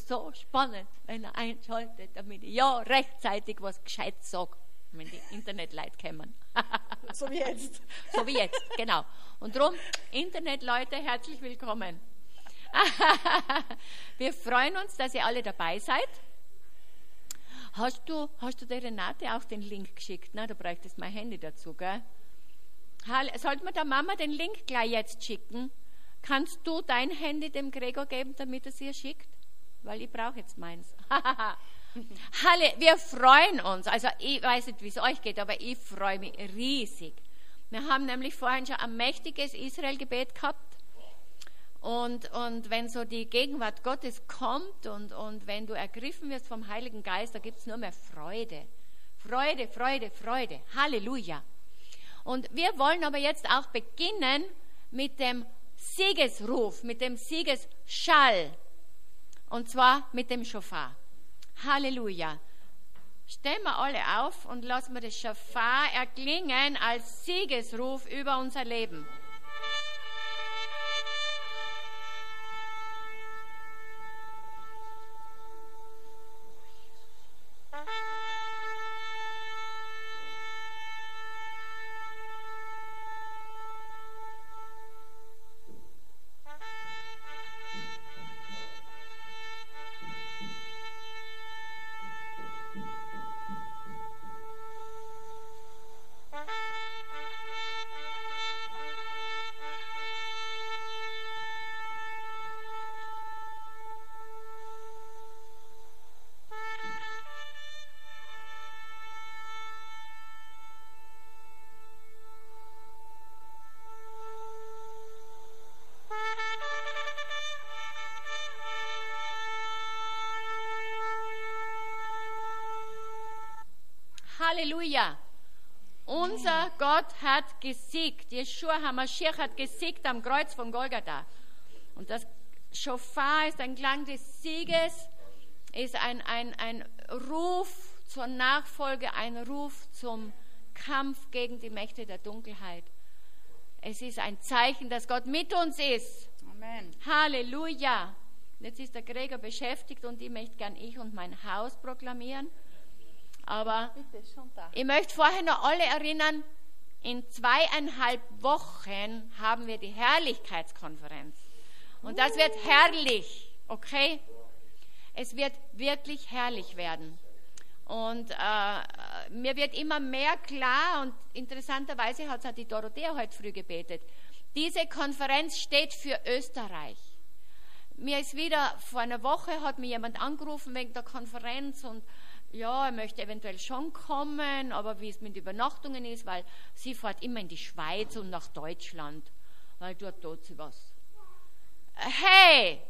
so spannend, wenn er einschaltet, damit ich ja rechtzeitig was Gescheites sage, wenn die Internetleute kommen. So wie jetzt. So wie jetzt, genau. Und darum, Internetleute, herzlich willkommen. Wir freuen uns, dass ihr alle dabei seid. Hast du der Renate auch den Link geschickt? Na, du bräuchtest mein Handy dazu, gell? Sollte man der Mama den Link gleich jetzt schicken? Kannst du dein Handy dem Gregor geben, damit er es ihr schickt? Weil ich brauche jetzt meins. Halle, wir freuen uns. Also ich weiß nicht, wie es euch geht, aber ich freue mich riesig. Wir haben nämlich vorhin schon ein mächtiges Israel-Gebet gehabt. Und wenn so die Gegenwart Gottes kommt und wenn du ergriffen wirst vom Heiligen Geist, da gibt es nur mehr Freude. Freude, Freude, Freude. Halleluja. Und wir wollen aber jetzt auch beginnen mit dem Siegesruf, mit dem Siegesschall. Und zwar mit dem Schofar. Halleluja. Stehen wir alle auf und lassen wir das Schofar erklingen als Siegesruf über unser Leben. Halleluja. Unser Gott hat gesiegt. Jeschua HaMashiach hat gesiegt am Kreuz von Golgatha. Und das Schofar ist ein Klang des Sieges, ist ein Ruf zur Nachfolge, ein Ruf zum Kampf gegen die Mächte der Dunkelheit. Es ist ein Zeichen, dass Gott mit uns ist. Amen. Halleluja. Jetzt ist der Gregor beschäftigt und ich möchte gern ich und mein Haus proklamieren. Aber ich möchte vorher noch alle erinnern, in 2,5 Wochen haben wir die Herrlichkeitskonferenz. Und das wird herrlich, okay? Es wird wirklich herrlich werden. Und mir wird immer mehr klar, und interessanterweise hat es auch die Dorothea heute früh gebetet, diese Konferenz steht für Österreich. Mir ist wieder, vor einer Woche hat mir jemand angerufen wegen der Konferenz und ja, er möchte eventuell schon kommen, aber wie es mit Übernachtungen ist, weil sie fährt immer in die Schweiz und nach Deutschland, weil dort tut sie was. Hey,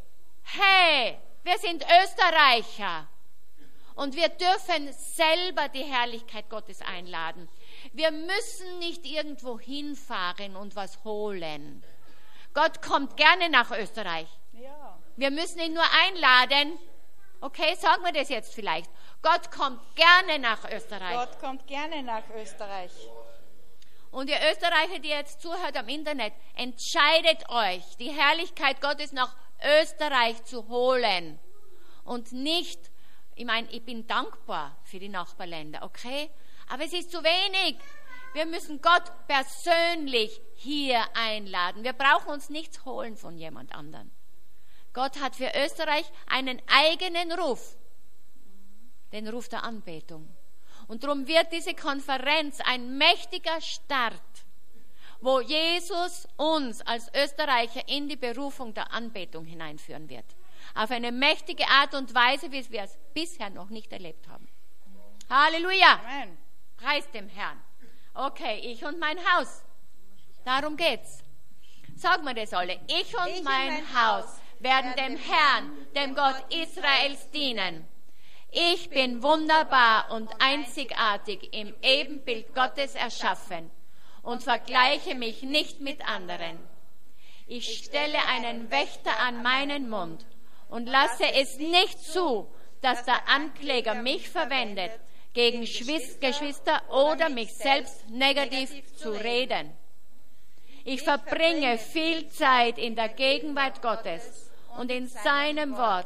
wir sind Österreicher und wir dürfen selber die Herrlichkeit Gottes einladen. Wir müssen nicht irgendwo hinfahren und was holen. Gott kommt gerne nach Österreich. Ja. Wir müssen ihn nur einladen. Okay, sagen wir das jetzt vielleicht. Gott kommt gerne nach Österreich. Gott kommt gerne nach Österreich. Und ihr Österreicher, die jetzt zuhört am Internet, entscheidet euch, die Herrlichkeit Gottes nach Österreich zu holen. Und nicht, ich meine, ich bin dankbar für die Nachbarländer, okay? Aber es ist zu wenig. Wir müssen Gott persönlich hier einladen. Wir brauchen uns nichts holen von jemand anderem. Gott hat für Österreich einen eigenen Ruf. Den Ruf der Anbetung. Und darum wird diese Konferenz ein mächtiger Start, wo Jesus uns als Österreicher in die Berufung der Anbetung hineinführen wird. Auf eine mächtige Art und Weise, wie wir es bisher noch nicht erlebt haben. Halleluja! Amen. Preis dem Herrn. Okay, ich und mein Haus. Darum geht's. Sagen wir das alle. Ich und mein Haus werden dem Herrn, dem Gott Israels dienen. Ich bin wunderbar und einzigartig im Ebenbild Gottes erschaffen und vergleiche mich nicht mit anderen. Ich stelle einen Wächter an meinen Mund und lasse es nicht zu, dass der Ankläger mich verwendet, gegen Geschwister oder mich selbst negativ zu reden. Ich verbringe viel Zeit in der Gegenwart Gottes und in seinem Wort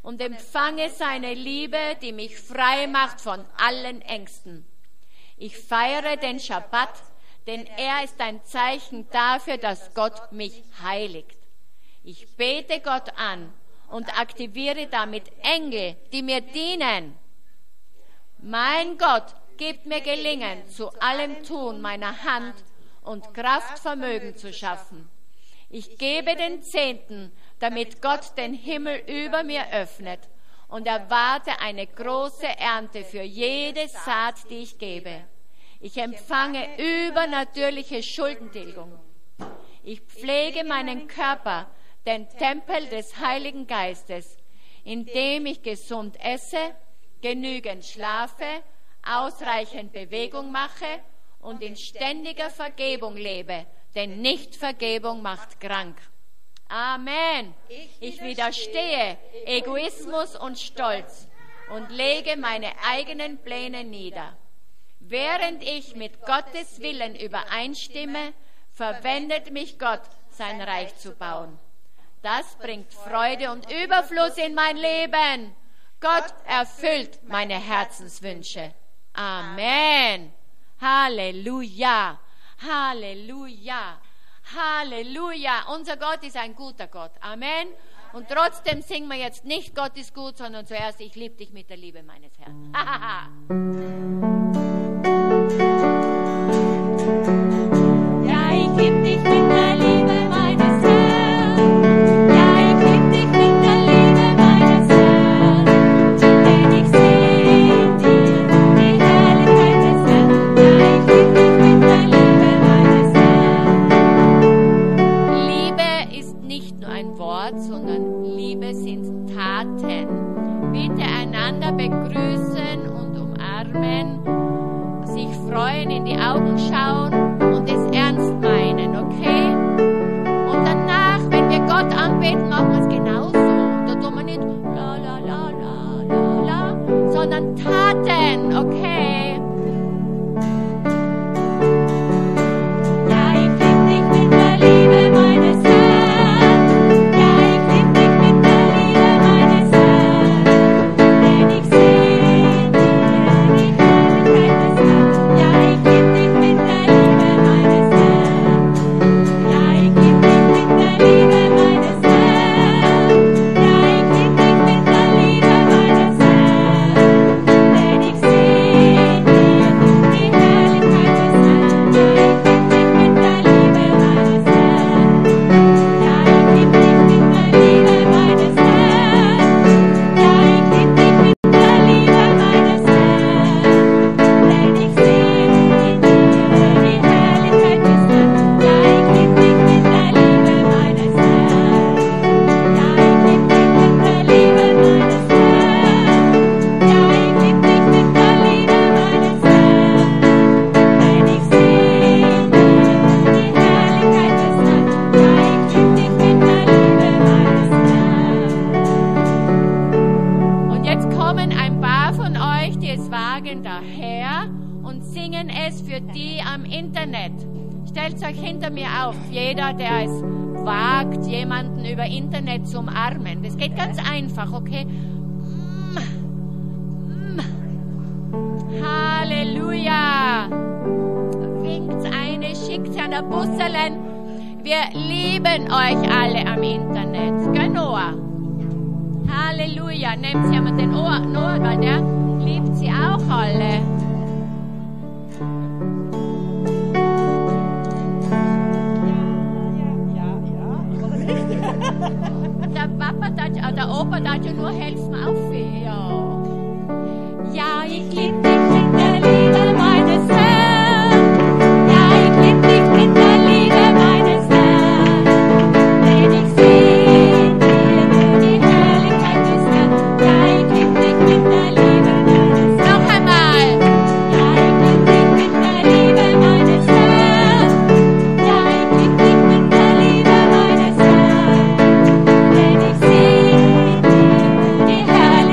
und empfange seine Liebe, die mich frei macht von allen Ängsten. Ich feiere den Schabbat, denn er ist ein Zeichen dafür, dass Gott mich heiligt. Ich bete Gott an und aktiviere damit Engel, die mir dienen. Mein Gott gibt mir Gelingen zu allem Tun meiner Hand und Kraftvermögen zu schaffen. Ich gebe den Zehnten, damit Gott den Himmel über mir öffnet und erwarte eine große Ernte für jede Saat, die ich gebe. Ich empfange übernatürliche Schuldentilgung. Ich pflege meinen Körper, den Tempel des Heiligen Geistes, indem ich gesund esse, genügend schlafe, ausreichend Bewegung mache und in ständiger Vergebung lebe, denn Nichtvergebung macht krank. Amen. Ich widerstehe Egoismus und Stolz und lege meine eigenen Pläne nieder. Während ich mit Gottes Willen übereinstimme, verwendet mich Gott, sein Reich zu bauen. Das bringt Freude und Überfluss in mein Leben. Gott erfüllt meine Herzenswünsche. Amen. Halleluja. Halleluja. Halleluja. Unser Gott ist ein guter Gott. Amen. Und trotzdem singen wir jetzt nicht Gott ist gut, sondern zuerst ich liebe dich mit der Liebe meines Herrn. Ja, ich liebe dich mit der Liebe meines Herrn. Ja, ich liebe dich mit der Liebe meines Herrn. Denn ich sehe in dir die Herrlichkeit des Herrn. Ja, ich liebe dich mit der Liebe meines Herrn. Liebe ist nicht nur ein Wort, sondern Liebe sind Taten. Bitte einander begrüßen und umarmen, sich freuen, in die Augen schauen und es ernst meinen, okay? Und danach, wenn wir Gott anbeten, machen wir es genauso. Da tun wir nicht la la la la la la, sondern Taten, okay? Ja, ich liebe dich mit der Liebe meines Herrn. Ja, ich liebe dich mit der Liebe meines Herrn. Denn ich sehe in dir die Herrlichkeit des Herrn. Ja, ich liebe dich mit der Liebe meines Herrn. Ja, ich liebe dich mit der Liebe meines Herrn. Ja, ich liebe dich mit der Liebe meines Herrn. Denn ich sehe in dir die Herrlichkeit des Herrn. Ja, ich liebe dich mit der Liebe meines Herrn. Ja, ich liebe dich mit der Liebe meines Herrn. Ja, ich liebe dich mit der Liebe meines Herrn. Denn ich sehe in dir die Herrlichkeit des Herrn. Ja, ich liebe dich mit der Liebe meines Herrn. Ja, ich liebe dich mit der Liebe meines Herrn. Ja, ich liebe dich mit der Liebe meines Herrn. Denn ich sehe in dir die Herrlichkeit des Herrn. Ja, ich liebe dich mit der Liebe meines Herrn. Und jetzt kommen ein paar von euch, die es wagen, daher und singen es für die am Internet. Stellt euch hinter mir auf, jeder, der es wagt, jemanden über Internet zu umarmen. Das geht ganz einfach, okay? Halleluja! Winkt eine, schickt an der Busselen. Wir lieben euch alle am Internet. Gell, Noah? Halleluja! Nehmt sie einmal den Noah, weil der liebt sie auch alle. Der Papa, der Opa darf ja nur helfen auf. Ja. Ja, ich liebe dich mit der Liebe meines Herrn. Ja, ich liebe dich mit der Liebe meines Herrn. Denn ich sehe in dir die Herrlichkeit des Herrn. Ja, ich liebe dich mit der Liebe meines Herrn. Noch einmal. Ja, ich liebe dich mit der Liebe meines Herrn. Ja, ich liebe dich mit der Liebe meines Herrn. Denn ich sehe in dir die Herrlichkeit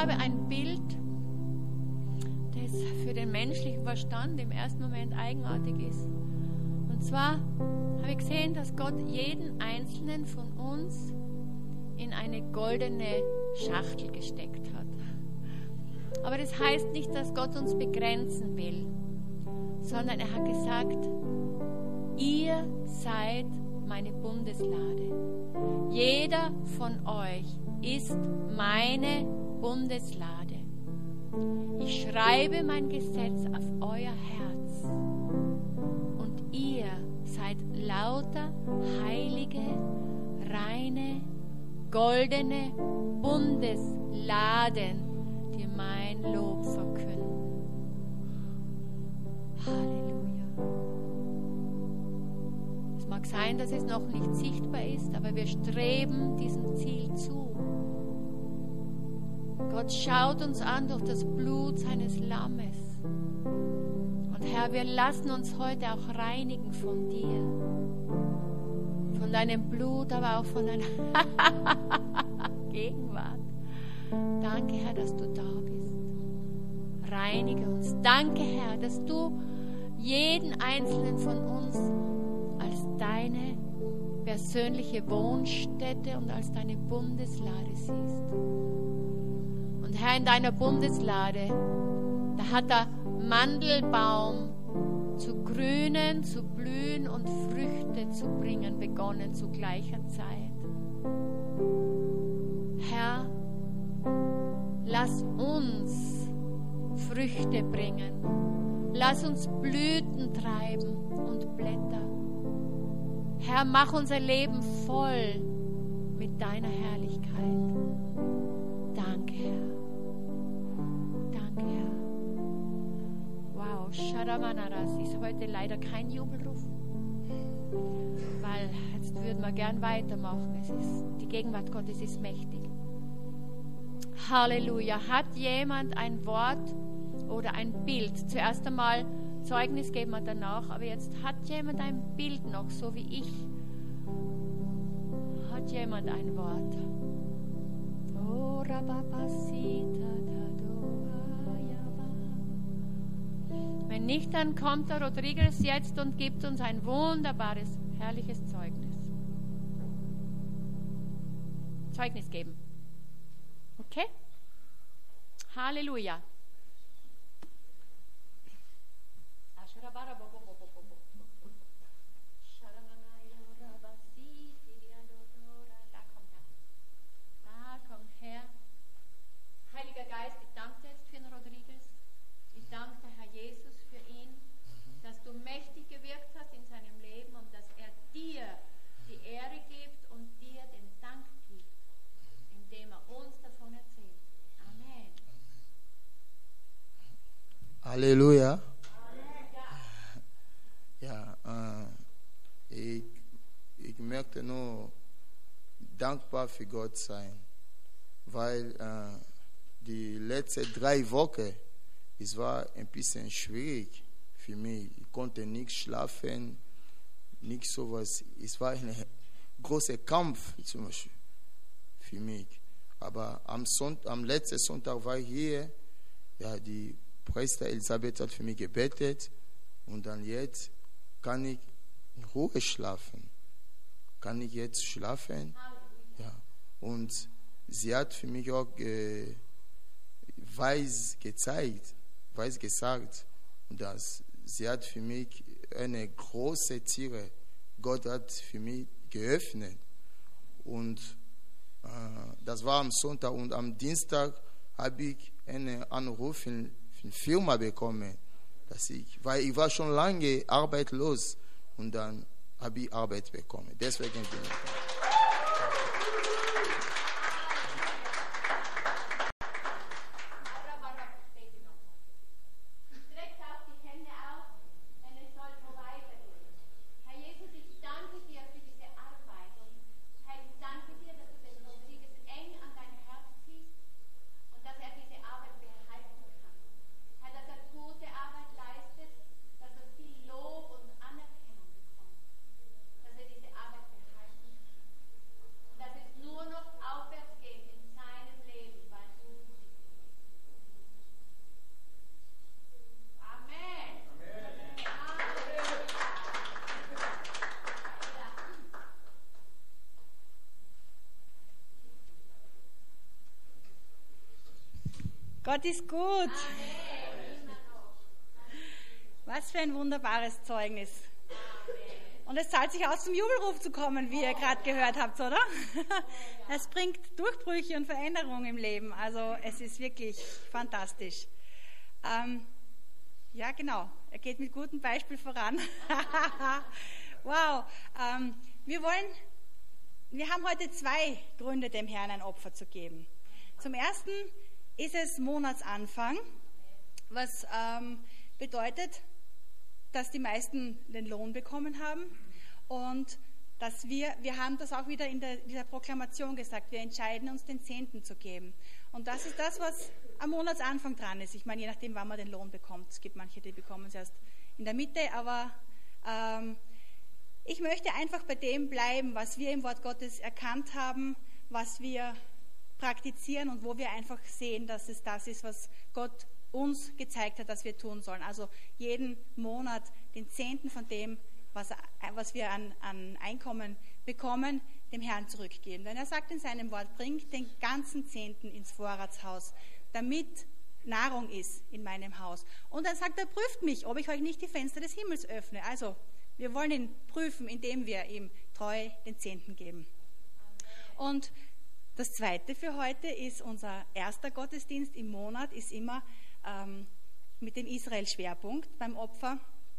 habe ein Bild, das für den menschlichen Verstand im ersten Moment eigenartig ist. Und zwar habe ich gesehen, dass Gott jeden einzelnen von uns in eine goldene Schachtel gesteckt hat. Aber das heißt nicht, dass Gott uns begrenzen will, sondern er hat gesagt, ihr seid meine Bundeslade. Jeder von euch ist meine Bundeslade. Ich schreibe mein Gesetz auf euer Herz und ihr seid lauter heilige, reine, goldene Bundesladen, die mein Lob verkünden. Halleluja. Es mag sein, dass es noch nicht sichtbar ist, aber wir streben diesem Ziel zu. Gott schaut uns an durch das Blut seines Lammes. Und Herr, wir lassen uns heute auch reinigen von dir. Von deinem Blut, aber auch von deiner Gegenwart. Danke, Herr, dass du da bist. Reinige uns. Danke, Herr, dass du jeden einzelnen von uns als deine persönliche Wohnstätte und als deine Bundeslade siehst. Und Herr, in deiner Bundeslade, da hat der Mandelbaum zu grünen, zu blühen und Früchte zu bringen begonnen zu gleicher Zeit. Herr, lass uns Früchte bringen. Lass uns Blüten treiben und Blätter. Herr, mach unser Leben voll mit deiner Herrlichkeit. Danke, Herr. Danke, Herr. Wow, Sharamanaras ist heute leider kein Jubelruf, weil jetzt würden wir gern weitermachen. Die Gegenwart Gottes ist mächtig. Halleluja. Hat jemand ein Wort oder ein Bild? Zuerst einmal Zeugnis geben wir danach, aber jetzt hat jemand ein Bild noch, so wie ich. Hat jemand ein Wort? Oh, wenn nicht, dann kommt der Rodriguez jetzt und gibt uns ein wunderbares, herrliches Zeugnis. Zeugnis geben. Okay? Halleluja. Da komm her. Heiliger Geist, ich danke dir jetzt für den Rodriguez. Ich danke dir, Herr Jesus, für ihn, dass du mächtig gewirkt hast in seinem Leben und dass er dir die Ehre gibt und dir den Dank gibt, indem er uns davon erzählt. Amen. Halleluja. Ja, ich möchte nur dankbar für Gott sein, weil die letzten 3 Wochen, es war ein bisschen schwierig für mich. Ich konnte nicht schlafen, nicht sowas. Es war ein großer Kampf zum Beispiel für mich. Aber am letzten Sonntag war ich hier, ja, die Priester Elisabeth hat für mich gebetet und dann jetzt kann ich in Ruhe schlafen. Kann ich jetzt schlafen? Ja. Und sie hat für mich auch weiß gesagt, dass sie hat für mich eine große Tiere, Gott hat für mich geöffnet. Und das war am Sonntag und am Dienstag habe ich einen Anruf von der Firma bekommen, weil ich war schon lange arbeitslos und dann habe ich Arbeit bekommen. Deswegen bin ich da. Gott ist gut. Was für ein wunderbares Zeugnis. Und es zahlt sich aus, zum Jubelruf zu kommen, wie ihr gerade gehört habt, oder? Es bringt Durchbrüche und Veränderungen im Leben. Also es ist wirklich fantastisch. Ja, genau. Er geht mit gutem Beispiel voran. Wow. Wir haben heute 2 Gründe, dem Herrn ein Opfer zu geben. Zum ersten ist es Monatsanfang, was bedeutet, dass die meisten den Lohn bekommen haben und dass wir haben das auch wieder in dieser Proklamation gesagt, wir entscheiden uns, den Zehnten zu geben. Und das ist das, was am Monatsanfang dran ist. Ich meine, je nachdem, wann man den Lohn bekommt. Es gibt manche, die bekommen es erst in der Mitte, aber ich möchte einfach bei dem bleiben, was wir im Wort Gottes erkannt haben, was wir praktizieren und wo wir einfach sehen, dass es das ist, was Gott uns gezeigt hat, dass wir tun sollen. Also jeden Monat den Zehnten von dem, was wir an Einkommen bekommen, dem Herrn zurückgeben. Denn er sagt in seinem Wort, bringt den ganzen Zehnten ins Vorratshaus, damit Nahrung ist in meinem Haus. Und dann sagt er, prüft mich, ob ich euch nicht die Fenster des Himmels öffne. Also wir wollen ihn prüfen, indem wir ihm treu den Zehnten geben. Und das Zweite für heute ist unser erster Gottesdienst im Monat, ist immer mit dem Israel-Schwerpunkt beim Opfer.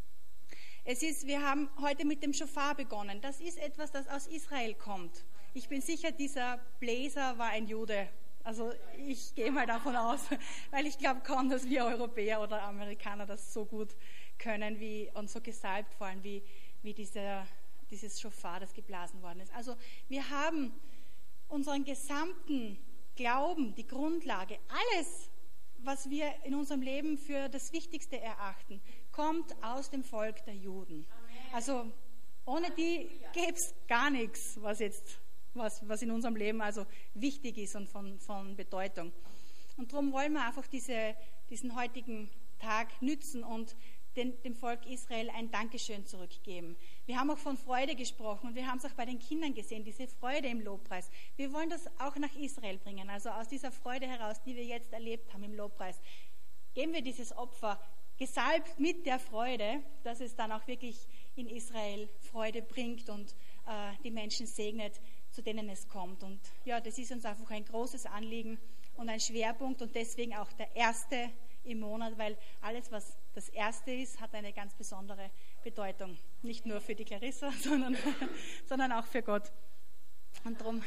Wir haben heute mit dem Schofar begonnen. Das ist etwas, das aus Israel kommt. Ich bin sicher, dieser Bläser war ein Jude. Also ich gehe mal davon aus, weil ich glaube kaum, dass wir Europäer oder Amerikaner das so gut können und so gesalbt vor allem wie dieses Schofar, das geblasen worden ist. Also wir haben unseren gesamten Glauben, die Grundlage, alles, was wir in unserem Leben für das Wichtigste erachten, kommt aus dem Volk der Juden. Also ohne die gäbe es gar nichts, was in unserem Leben also wichtig ist und von Bedeutung. Und darum wollen wir einfach diesen heutigen Tag nützen und dem Volk Israel ein Dankeschön zurückgeben. Wir haben auch von Freude gesprochen und wir haben es auch bei den Kindern gesehen, diese Freude im Lobpreis. Wir wollen das auch nach Israel bringen, also aus dieser Freude heraus, die wir jetzt erlebt haben im Lobpreis. Geben wir dieses Opfer gesalbt mit der Freude, dass es dann auch wirklich in Israel Freude bringt und die Menschen segnet, zu denen es kommt. Und ja, das ist uns einfach ein großes Anliegen und ein Schwerpunkt und deswegen auch der erste im Monat, weil alles, was das Erste ist, hat eine ganz besondere Bedeutung. Nicht nur für die Clarissa, sondern auch für Gott. Und darum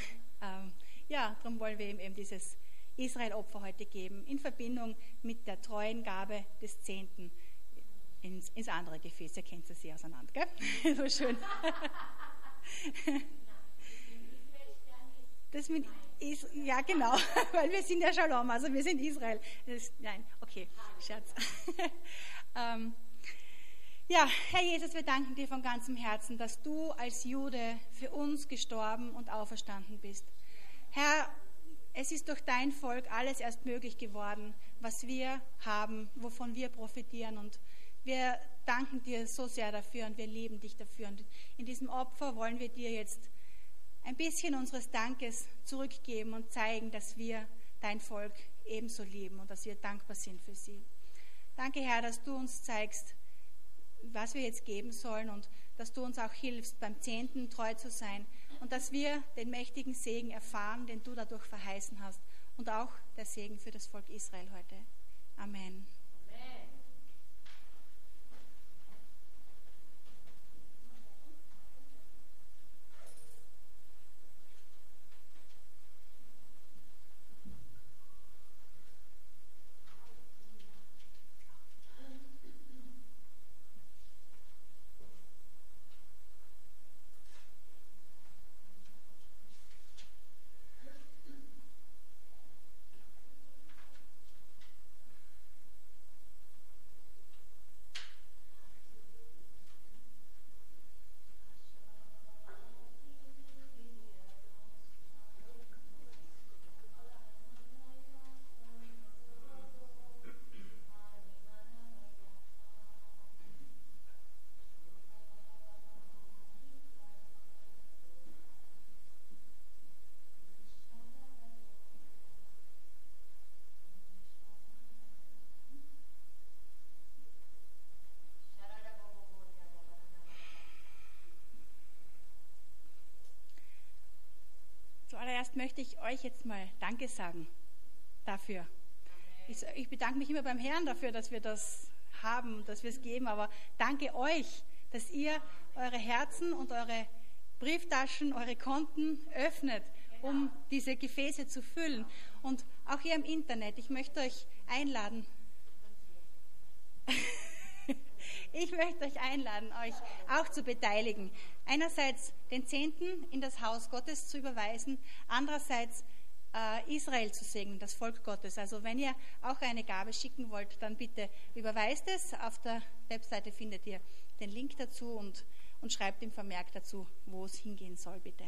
wollen wir ihm eben dieses Israel-Opfer heute geben, in Verbindung mit der treuen Gabe des Zehnten ins andere Gefäß. Ihr kennt es sehr auseinander, gell? So schön. Ja, genau, weil wir sind ja Shalom, also wir sind Israel. Nein, okay, Scherz. Ja, Herr Jesus, wir danken dir von ganzem Herzen, dass du als Jude für uns gestorben und auferstanden bist. Herr, es ist durch dein Volk alles erst möglich geworden, was wir haben, wovon wir profitieren. Und wir danken dir so sehr dafür und wir lieben dich dafür. Und in diesem Opfer wollen wir dir jetzt ein bisschen unseres Dankes zurückgeben und zeigen, dass wir dein Volk ebenso lieben und dass wir dankbar sind für sie. Danke, Herr, dass du uns zeigst, was wir jetzt geben sollen und dass du uns auch hilfst, beim Zehnten treu zu sein und dass wir den mächtigen Segen erfahren, den du dadurch verheißen hast und auch der Segen für das Volk Israel heute. Amen. Zuallererst möchte ich euch jetzt mal Danke sagen dafür. Ich bedanke mich immer beim Herrn dafür, dass wir das haben, dass wir es geben, aber danke euch, dass ihr eure Herzen und eure Brieftaschen, eure Konten öffnet, um diese Gefäße zu füllen. Und auch hier im Internet, ich möchte euch einladen, euch auch zu beteiligen. Einerseits den Zehnten in das Haus Gottes zu überweisen, andererseits Israel zu segnen, das Volk Gottes. Also wenn ihr auch eine Gabe schicken wollt, dann bitte überweist es. Auf der Webseite findet ihr den Link dazu und schreibt im Vermerk dazu, wo es hingehen soll, bitte.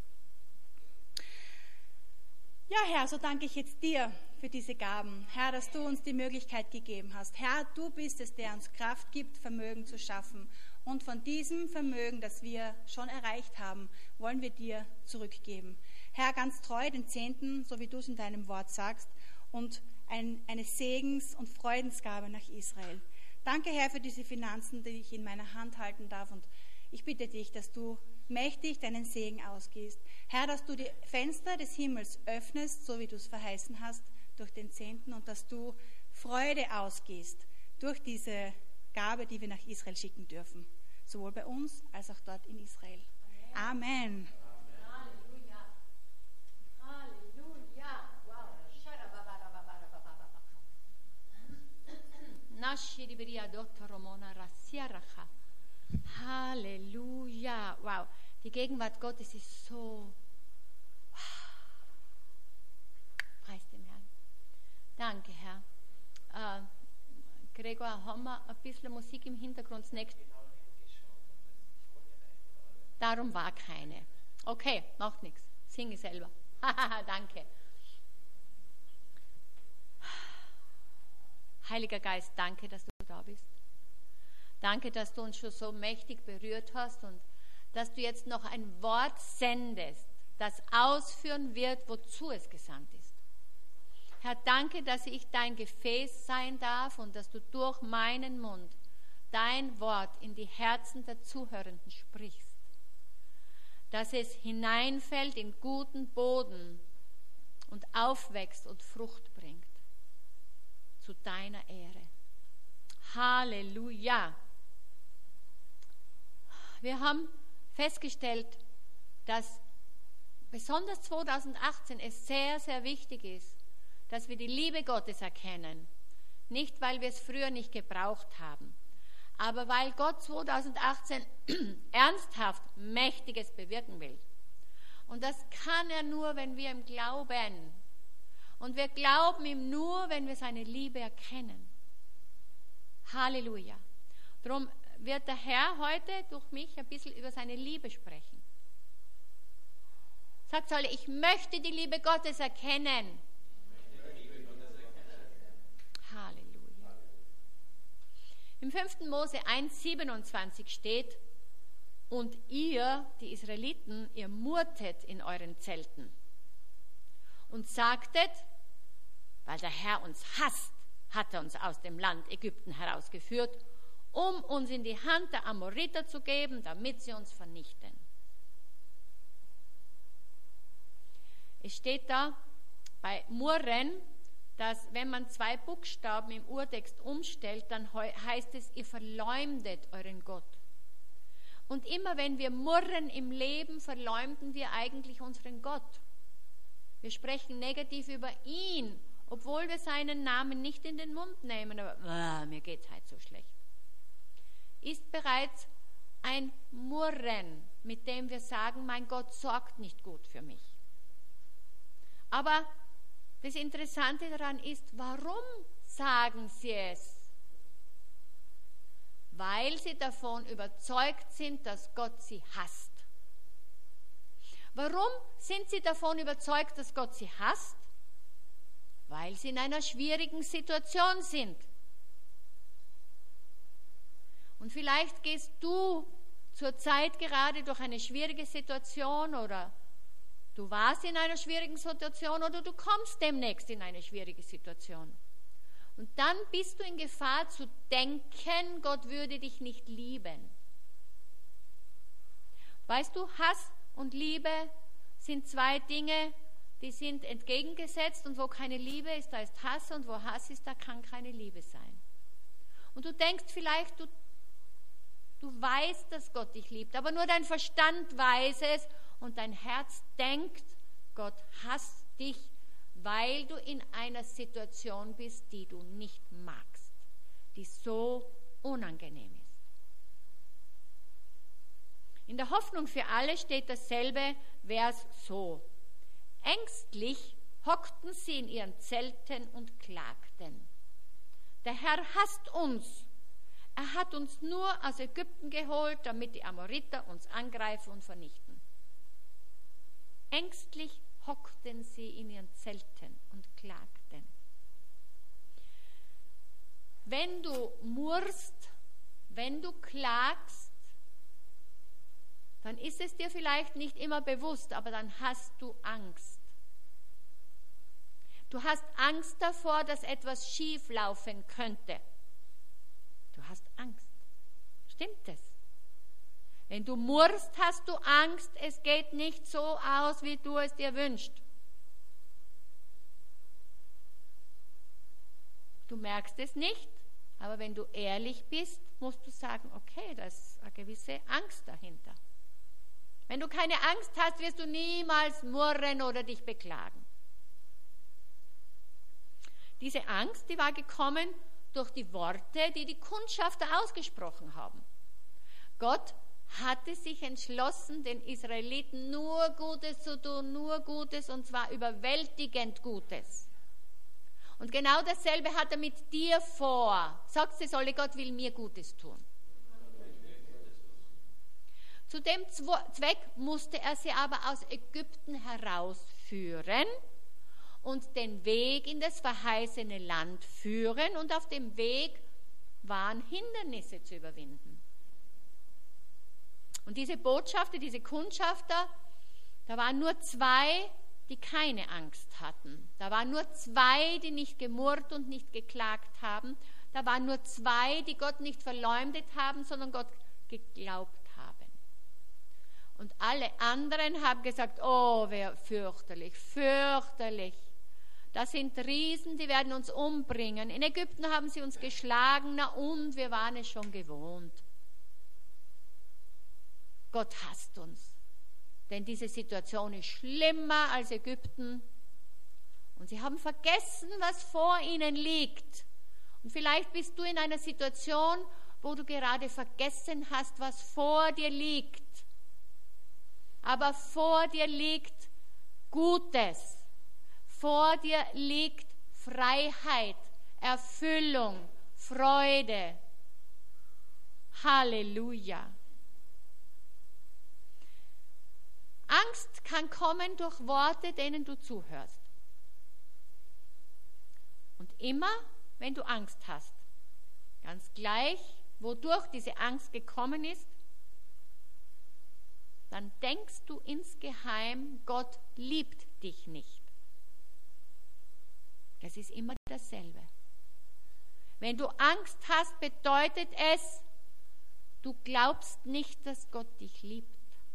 Ja, Herr, so danke ich jetzt dir für diese Gaben. Herr, dass du uns die Möglichkeit gegeben hast. Herr, du bist es, der uns Kraft gibt, Vermögen zu schaffen. Und von diesem Vermögen, das wir schon erreicht haben, wollen wir dir zurückgeben. Herr, ganz treu den Zehnten, so wie du es in deinem Wort sagst, und eine Segens- und Freudensgabe nach Israel. Danke, Herr, für diese Finanzen, die ich in meiner Hand halten darf. Und ich bitte dich, dass du mächtig deinen Segen ausgießt. Herr, dass du die Fenster des Himmels öffnest, so wie du es verheißen hast, durch den Zehnten, und dass du Freude ausgießt durch diese Gabe, die wir nach Israel schicken dürfen. Sowohl bei uns als auch dort in Israel. Amen. Halleluja. Halleluja. Wow. Halleluja. Wow. Die Gegenwart Gottes ist so. Preis dem Herrn. Danke, Herr. Gregor, haben wir ein bisschen Musik im Hintergrund? Darum war keine. Okay, macht nichts. Singe selber. Danke. Heiliger Geist, danke, dass du da bist. Danke, dass du uns schon so mächtig berührt hast und dass du jetzt noch ein Wort sendest, das ausführen wird, wozu es gesandt ist. Herr, danke, dass ich dein Gefäß sein darf und dass du durch meinen Mund dein Wort in die Herzen der Zuhörenden sprichst. Dass es hineinfällt in guten Boden und aufwächst und Frucht bringt. Zu deiner Ehre. Halleluja. Wir haben festgestellt, dass besonders 2018 es sehr, sehr wichtig ist, dass wir die Liebe Gottes erkennen. Nicht, weil wir es früher nicht gebraucht haben, aber weil Gott 2018 ernsthaft Mächtiges bewirken will. Und das kann er nur, wenn wir ihm glauben. Und wir glauben ihm nur, wenn wir seine Liebe erkennen. Halleluja. Darum wird der Herr heute durch mich ein bisschen über seine Liebe sprechen. Sagt alle, ich möchte die Liebe Gottes erkennen. Halleluja. Im 5. Mose 1,27 steht, und ihr, die Israeliten, ihr murrtet in euren Zelten und sagtet, weil der Herr uns hasst, hat er uns aus dem Land Ägypten herausgeführt, um uns in die Hand der Amoriter zu geben, damit sie uns vernichten. Es steht da bei Murren, dass wenn man 2 Buchstaben im Urtext umstellt, dann heißt es, ihr verleumdet euren Gott. Und immer wenn wir murren im Leben, verleumden wir eigentlich unseren Gott. Wir sprechen negativ über ihn, obwohl wir seinen Namen nicht in den Mund nehmen. Aber mir geht es halt so schlecht. Ist bereits ein Murren, mit dem wir sagen, mein Gott sorgt nicht gut für mich. Aber das Interessante daran ist, warum sagen sie es? Weil sie davon überzeugt sind, dass Gott sie hasst. Warum sind sie davon überzeugt, dass Gott sie hasst? Weil sie in einer schwierigen Situation sind. Und vielleicht gehst du zurzeit gerade durch eine schwierige Situation oder du warst in einer schwierigen Situation oder du kommst demnächst in eine schwierige Situation. Und dann bist du in Gefahr zu denken, Gott würde dich nicht lieben. Weißt du, Hass und Liebe sind 2 Dinge, die sind entgegengesetzt, und wo keine Liebe ist, da ist Hass, und wo Hass ist, da kann keine Liebe sein. Und du denkst vielleicht, du weißt, dass Gott dich liebt, aber nur dein Verstand weiß es und dein Herz denkt, Gott hasst dich, weil du in einer Situation bist, die du nicht magst, die so unangenehm ist. In der Hoffnung für alle steht dasselbe Vers so: Ängstlich hockten sie in ihren Zelten und klagten. Der Herr hasst uns. Er hat uns nur aus Ägypten geholt, damit die Amoriter uns angreifen und vernichten. Ängstlich hockten sie in ihren Zelten und klagten. Wenn du murrst, wenn du klagst, dann ist es dir vielleicht nicht immer bewusst, aber dann hast du Angst. Du hast Angst davor, dass etwas schief laufen könnte. Du hast Angst. Stimmt es? Wenn du murrst, hast du Angst, es geht nicht so aus, wie du es dir wünschst. Du merkst es nicht, aber wenn du ehrlich bist, musst du sagen, okay, da ist eine gewisse Angst dahinter. Wenn du keine Angst hast, wirst du niemals murren oder dich beklagen. Diese Angst, die war gekommen durch die Worte, die die Kundschafter ausgesprochen haben. Gott hatte sich entschlossen, den Israeliten nur Gutes zu tun, nur Gutes, und zwar überwältigend Gutes. Und genau dasselbe hat er mit dir vor. Sagst du, Gott will mir Gutes tun. Zu dem Zweck musste er sie aber aus Ägypten herausführen und den Weg in das verheißene Land führen, und auf dem Weg waren Hindernisse zu überwinden. Und diese Botschafter, diese Kundschafter, da waren nur 2, die keine Angst hatten. Da waren nur 2, die nicht gemurrt und nicht geklagt haben. Da waren nur 2, die Gott nicht verleumdet haben, sondern Gott geglaubt haben. Und alle anderen haben gesagt, oh, wer fürchterlich, fürchterlich. Das sind Riesen, die werden uns umbringen. In Ägypten haben sie uns geschlagen, na und, wir waren es schon gewohnt. Gott hasst uns, denn diese Situation ist schlimmer als Ägypten. Und sie haben vergessen, was vor ihnen liegt. Und vielleicht bist du in einer Situation, wo du gerade vergessen hast, was vor dir liegt. Aber vor dir liegt Gutes. Vor dir liegt Freiheit, Erfüllung, Freude. Halleluja. Angst kann kommen durch Worte, denen du zuhörst. Und immer, wenn du Angst hast, ganz gleich, wodurch diese Angst gekommen ist, dann denkst du insgeheim, Gott liebt dich nicht. Das ist immer dasselbe. Wenn du Angst hast, bedeutet es, du glaubst nicht, dass Gott dich liebt.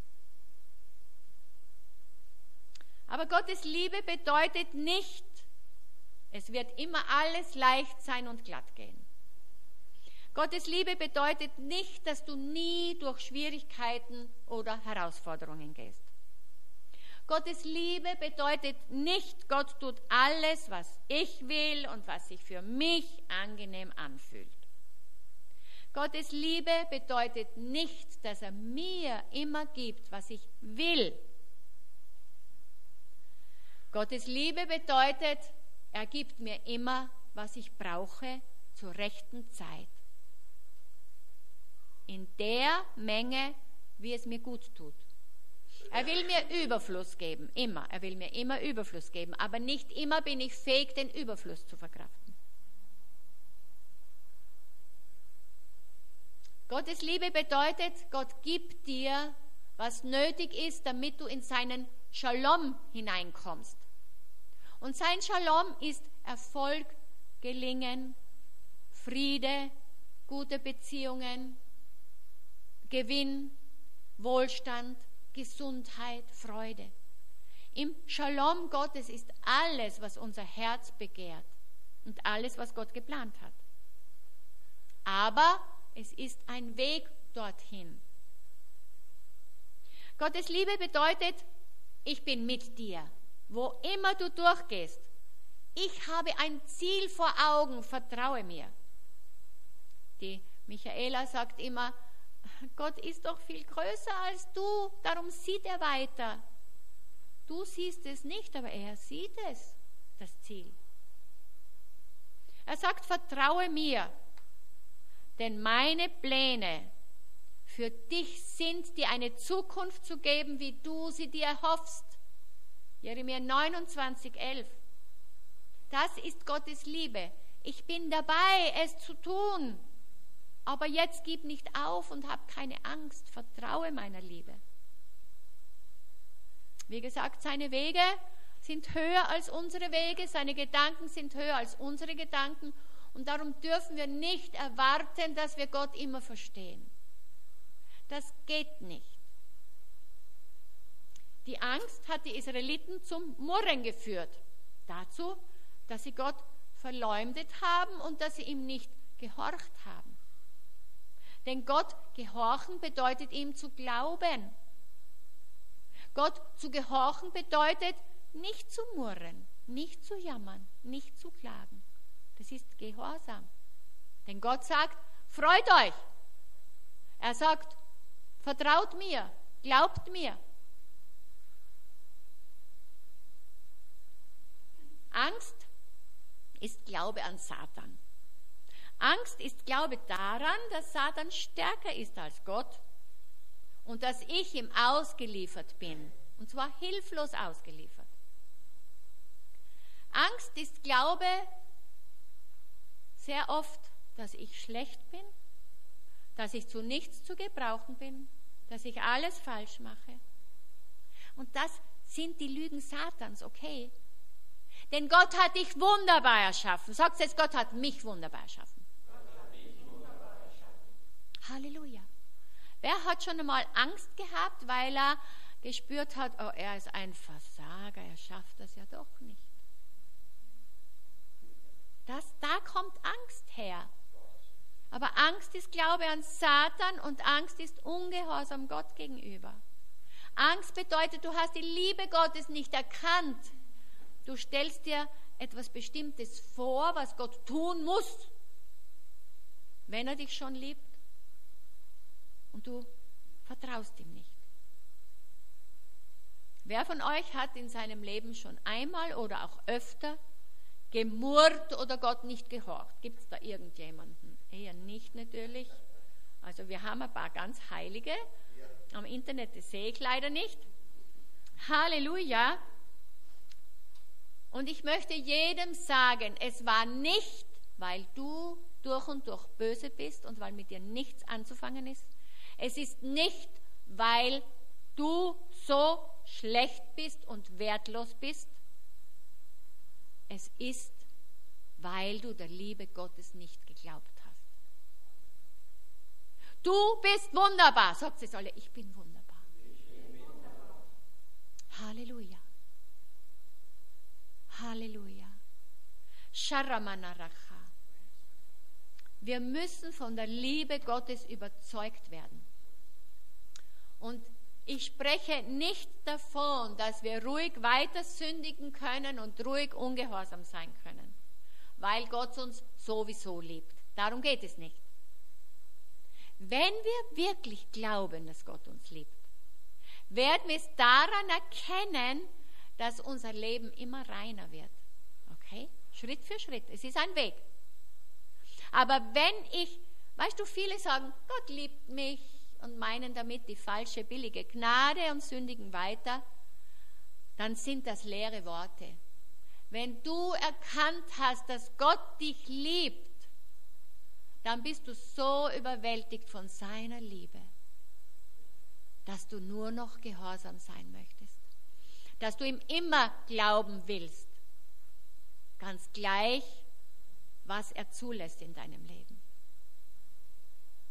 Aber Gottes Liebe bedeutet nicht, es wird immer alles leicht sein und glatt gehen. Gottes Liebe bedeutet nicht, dass du nie durch Schwierigkeiten oder Herausforderungen gehst. Gottes Liebe bedeutet nicht, Gott tut alles, was ich will und was sich für mich angenehm anfühlt. Gottes Liebe bedeutet nicht, dass er mir immer gibt, was ich will. Gottes Liebe bedeutet, er gibt mir immer, was ich brauche, zur rechten Zeit. In der Menge, wie es mir gut tut. Er will mir Überfluss geben, immer. Er will mir immer Überfluss geben, aber nicht immer bin ich fähig, den Überfluss zu verkraften. Gottes Liebe bedeutet, Gott gibt dir, was nötig ist, damit du in seinen Shalom hineinkommst. Und sein Shalom ist Erfolg, Gelingen, Friede, gute Beziehungen, Gewinn, Wohlstand, Gesundheit, Freude. Im Shalom Gottes ist alles, was unser Herz begehrt und alles, was Gott geplant hat. Aber es ist ein Weg dorthin. Gottes Liebe bedeutet, ich bin mit dir, wo immer du durchgehst. Ich habe ein Ziel vor Augen, vertraue mir. Die Michaela sagt immer, Gott ist doch viel größer als du, darum sieht er weiter. Du siehst es nicht, aber er sieht es, das Ziel. Er sagt, vertraue mir, denn meine Pläne für dich sind, dir eine Zukunft zu geben, wie du sie dir erhoffst. Jeremia 29,11. Das ist Gottes Liebe. Ich bin dabei, es zu tun. Aber jetzt gib nicht auf und hab keine Angst. Vertraue meiner Liebe. Wie gesagt, seine Wege sind höher als unsere Wege. Seine Gedanken sind höher als unsere Gedanken. Und darum dürfen wir nicht erwarten, dass wir Gott immer verstehen. Das geht nicht. Die Angst hat die Israeliten zum Murren geführt. Dazu, dass sie Gott verleumdet haben und dass sie ihm nicht gehorcht haben. Denn Gott gehorchen bedeutet ihm zu glauben. Gott zu gehorchen bedeutet nicht zu murren, nicht zu jammern, nicht zu klagen. Das ist Gehorsam. Denn Gott sagt, freut euch. Er sagt, vertraut mir, glaubt mir. Angst ist Glaube an Satan. Angst ist Glaube daran, dass Satan stärker ist als Gott und dass ich ihm ausgeliefert bin, und zwar hilflos ausgeliefert. Angst ist Glaube sehr oft, dass ich schlecht bin, dass ich zu nichts zu gebrauchen bin, dass ich alles falsch mache. Und das sind die Lügen Satans, okay? Denn Gott hat dich wunderbar erschaffen. Sagt jetzt, Gott hat mich wunderbar erschaffen. Halleluja. Wer hat schon einmal Angst gehabt, weil er gespürt hat, oh, er ist ein Versager, er schafft das ja doch nicht. Da kommt Angst her. Aber Angst ist Glaube an Satan und Angst ist Ungehorsam Gott gegenüber. Angst bedeutet, du hast die Liebe Gottes nicht erkannt. Du stellst dir etwas Bestimmtes vor, was Gott tun muss, wenn er dich schon liebt. Und du vertraust ihm nicht. Wer von euch hat in seinem Leben schon einmal oder auch öfter gemurrt oder Gott nicht gehorcht? Gibt es da irgendjemanden? Eher nicht natürlich. Also wir haben ein paar ganz Heilige. Am Internet, das sehe ich leider nicht. Halleluja. Und ich möchte jedem sagen, es war nicht, weil du durch und durch böse bist und weil mit dir nichts anzufangen ist. Es ist nicht, weil du so schlecht bist und wertlos bist. Es ist, weil du der Liebe Gottes nicht geglaubt hast. Du bist wunderbar. Sagt es alle, ich bin wunderbar. Halleluja. Halleluja. Sharamanaracha. Wir müssen von der Liebe Gottes überzeugt werden. Und ich spreche nicht davon, dass wir ruhig weiter sündigen können und ruhig ungehorsam sein können, weil Gott uns sowieso liebt. Darum geht es nicht. Wenn wir wirklich glauben, dass Gott uns liebt, werden wir es daran erkennen, dass unser Leben immer reiner wird. Okay? Schritt für Schritt. Es ist ein Weg. Aber weißt du, viele sagen, Gott liebt mich und meinen damit die falsche, billige Gnade und sündigen weiter, dann sind das leere Worte. Wenn du erkannt hast, dass Gott dich liebt, dann bist du so überwältigt von seiner Liebe, dass du nur noch gehorsam sein möchtest. Dass du ihm immer glauben willst. Ganz gleich, was er zulässt in deinem Leben.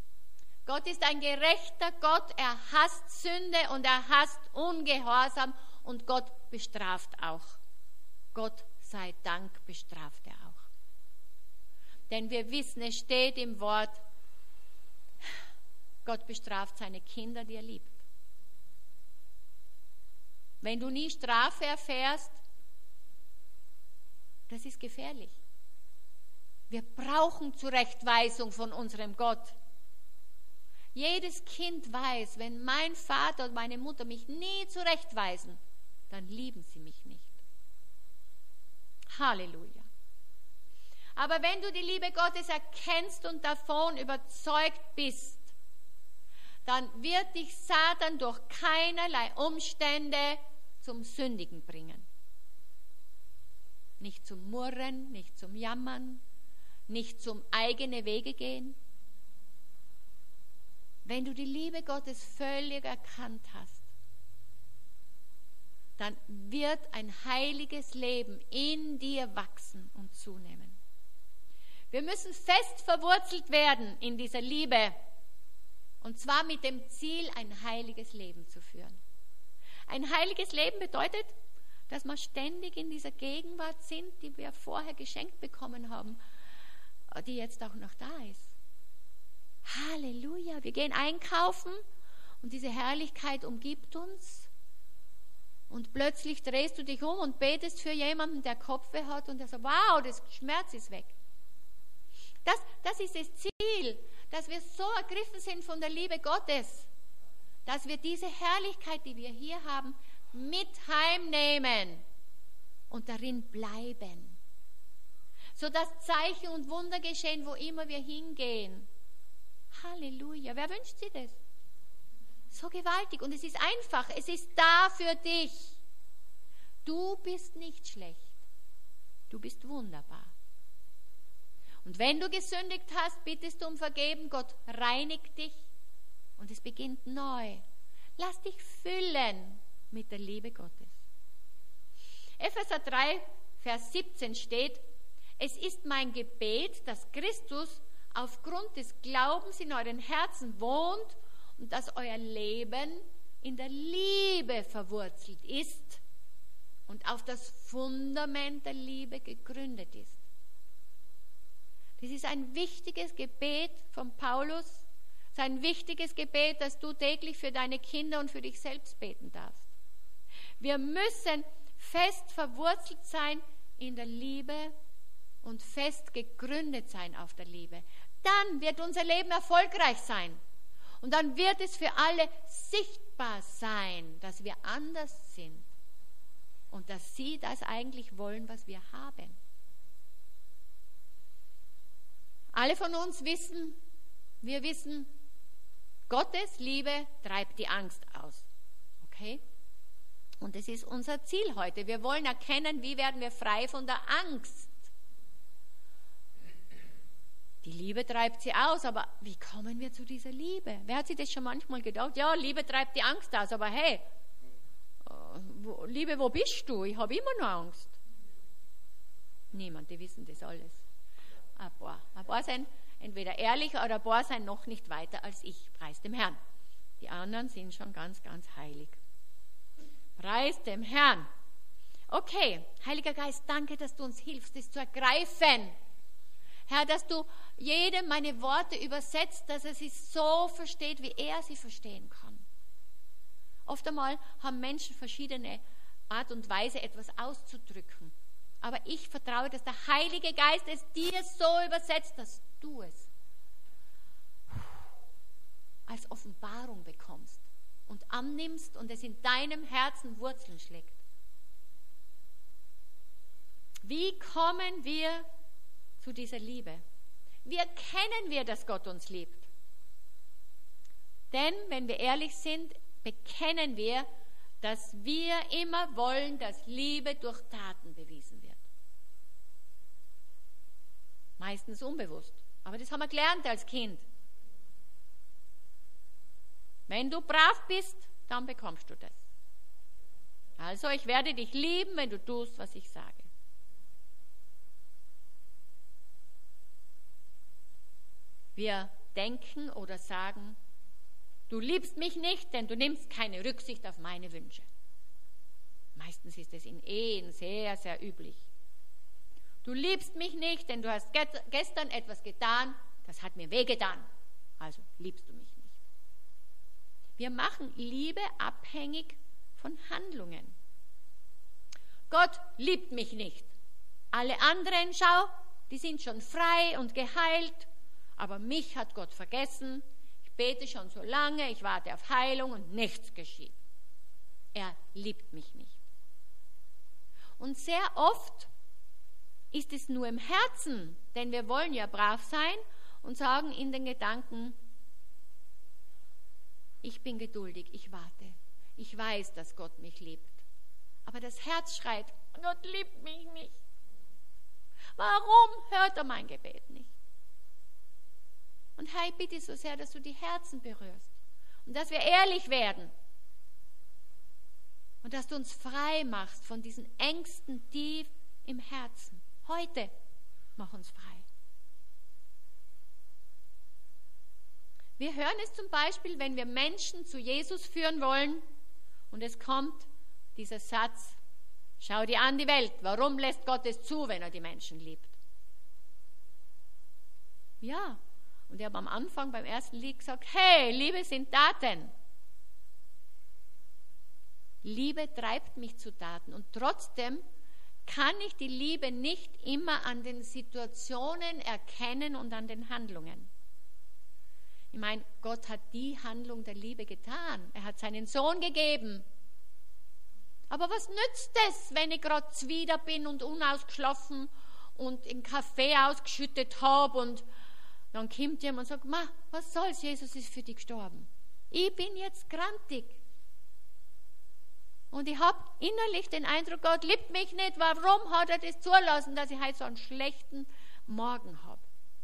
Gott ist ein gerechter Gott. Er hasst Sünde und er hasst Ungehorsam. und Gott bestraft auch. Gott sei Dank bestraft er auch. Denn wir wissen, es steht im Wort, Gott bestraft seine Kinder, die er liebt. Wenn du nie Strafe erfährst, das ist gefährlich. Wir brauchen Zurechtweisung von unserem Gott. Jedes Kind weiß, wenn mein Vater und meine Mutter mich nie zurechtweisen, dann lieben sie mich nicht. Halleluja. Aber wenn du die Liebe Gottes erkennst und davon überzeugt bist, dann wird dich Satan durch keinerlei Umstände zum Sündigen bringen. Nicht zum Murren, nicht zum Jammern, nicht zum eigene Wege gehen. Wenn du die Liebe Gottes völlig erkannt hast, dann wird ein heiliges Leben in dir wachsen und zunehmen. Wir müssen fest verwurzelt werden in dieser Liebe, und zwar mit dem Ziel, ein heiliges Leben zu führen. Ein heiliges Leben bedeutet, dass wir ständig in dieser Gegenwart sind, die wir vorher geschenkt bekommen haben, die jetzt auch noch da ist. Halleluja, wir gehen einkaufen und diese Herrlichkeit umgibt uns und plötzlich drehst du dich um und betest für jemanden, der Kopfweh hat und der sagt, wow, das Schmerz ist weg. Das ist das Ziel, dass wir so ergriffen sind von der Liebe Gottes, dass wir diese Herrlichkeit, die wir hier haben, mit heimnehmen und darin bleiben. Sodass Zeichen und Wunder geschehen, wo immer wir hingehen. Halleluja. Wer wünscht sich das? So gewaltig. Und es ist einfach. Es ist da für dich. Du bist nicht schlecht. Du bist wunderbar. Und wenn du gesündigt hast, bittest du um Vergeben. Gott reinigt dich und es beginnt neu. Lass dich füllen mit der Liebe Gottes. Epheser 3, Vers 17 steht, es ist mein Gebet, dass Christus aufgrund des Glaubens in euren Herzen wohnt und dass euer Leben in der Liebe verwurzelt ist und auf das Fundament der Liebe gegründet ist. Das ist ein wichtiges Gebet von Paulus. Es ist ein wichtiges Gebet, dass du täglich für deine Kinder und für dich selbst beten darfst. Wir müssen fest verwurzelt sein in der Liebe und fest gegründet sein auf der Liebe. Dann wird unser Leben erfolgreich sein. Und dann wird es für alle sichtbar sein, dass wir anders sind und dass sie das eigentlich wollen, was wir haben. Alle von uns wissen, wir wissen, Gottes Liebe treibt die Angst aus. Okay? Und das ist unser Ziel heute. Wir wollen erkennen, wie werden wir frei von der Angst. Die Liebe treibt sie aus, aber wie kommen wir zu dieser Liebe? Wer hat sich das schon manchmal gedacht? Ja, Liebe treibt die Angst aus, aber hey, Liebe, wo bist du? Ich habe immer noch Angst. Niemand, die wissen das alles. Ein paar sind entweder ehrlich oder ein paar sind noch nicht weiter als ich. Preis dem Herrn. Die anderen sind schon ganz, ganz heilig. Preis dem Herrn. Okay, Heiliger Geist, danke, dass du uns hilfst, das zu ergreifen. Herr, dass du jedem meine Worte übersetzt, dass er sie so versteht, wie er sie verstehen kann. Oft einmal haben Menschen verschiedene Art und Weise, etwas auszudrücken. Aber ich vertraue, dass der Heilige Geist es dir so übersetzt, dass du es als Offenbarung bekommst und annimmst und es in deinem Herzen Wurzeln schlägt. Wie kommen wir zu dieser Liebe? Wie erkennen wir, dass Gott uns liebt? Denn, wenn wir ehrlich sind, bekennen wir, dass wir immer wollen, dass Liebe durch Taten bewiesen wird. Meistens unbewusst. Aber das haben wir gelernt als Kind. Wenn du brav bist, dann bekommst du das. Also, ich werde dich lieben, wenn du tust, was ich sage. Wir denken oder sagen, du liebst mich nicht, denn du nimmst keine Rücksicht auf meine Wünsche. Meistens ist es in Ehen sehr, sehr üblich. Du liebst mich nicht, denn du hast gestern etwas getan, das hat mir wehgetan. Also liebst du mich nicht. Wir machen Liebe abhängig von Handlungen. Gott liebt mich nicht. Alle anderen, schau, die sind schon frei und geheilt, aber mich hat Gott vergessen. Ich bete schon so lange, ich warte auf Heilung und nichts geschieht. Er liebt mich nicht. Und sehr oft ist es nur im Herzen, denn wir wollen ja brav sein und sagen in den Gedanken, ich bin geduldig, ich warte. Ich weiß, dass Gott mich liebt. Aber das Herz schreit, Gott liebt mich nicht. Warum hört er mein Gebet nicht? Und Herr, ich bitte so sehr, dass du die Herzen berührst und dass wir ehrlich werden und dass du uns frei machst von diesen Ängsten tief im Herzen. Heute mach uns frei. Wir hören es zum Beispiel, wenn wir Menschen zu Jesus führen wollen und es kommt dieser Satz, schau dir an die Welt, warum lässt Gott es zu, wenn er die Menschen liebt? Ja, und ich habe am Anfang beim ersten Lied gesagt, hey, Liebe sind Taten. Liebe treibt mich zu Taten und trotzdem kann ich die Liebe nicht immer an den Situationen erkennen und an den Handlungen. Ich meine, Gott hat die Handlung der Liebe getan. Er hat seinen Sohn gegeben. Aber was nützt es, wenn ich gerade zwider bin und unausgeschlafen und den Kaffee ausgeschüttet habe und dann kommt jemand und sagt, was soll's, Jesus ist für dich gestorben. Ich bin jetzt grantig. Und ich habe innerlich den Eindruck, Gott liebt mich nicht. Warum hat er das zulassen, dass ich heute so einen schlechten Morgen habe?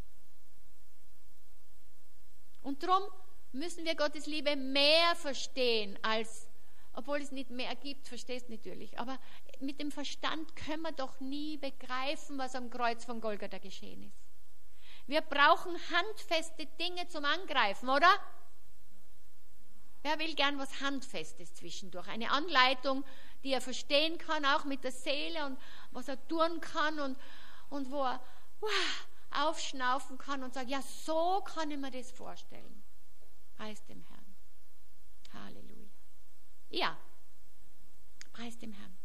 Und darum müssen wir Gottes Liebe mehr verstehen, als, obwohl es nicht mehr gibt, verstehst du natürlich. Aber mit dem Verstand können wir doch nie begreifen, was am Kreuz von Golgatha geschehen ist. Wir brauchen handfeste Dinge zum Angreifen, oder? Wer will gern was Handfestes zwischendurch? Eine Anleitung, die er verstehen kann, auch mit der Seele und was er tun kann und wo er aufschnaufen kann und sagt, ja, so kann ich mir das vorstellen. Preis dem Herrn. Halleluja. Ja, preis dem Herrn.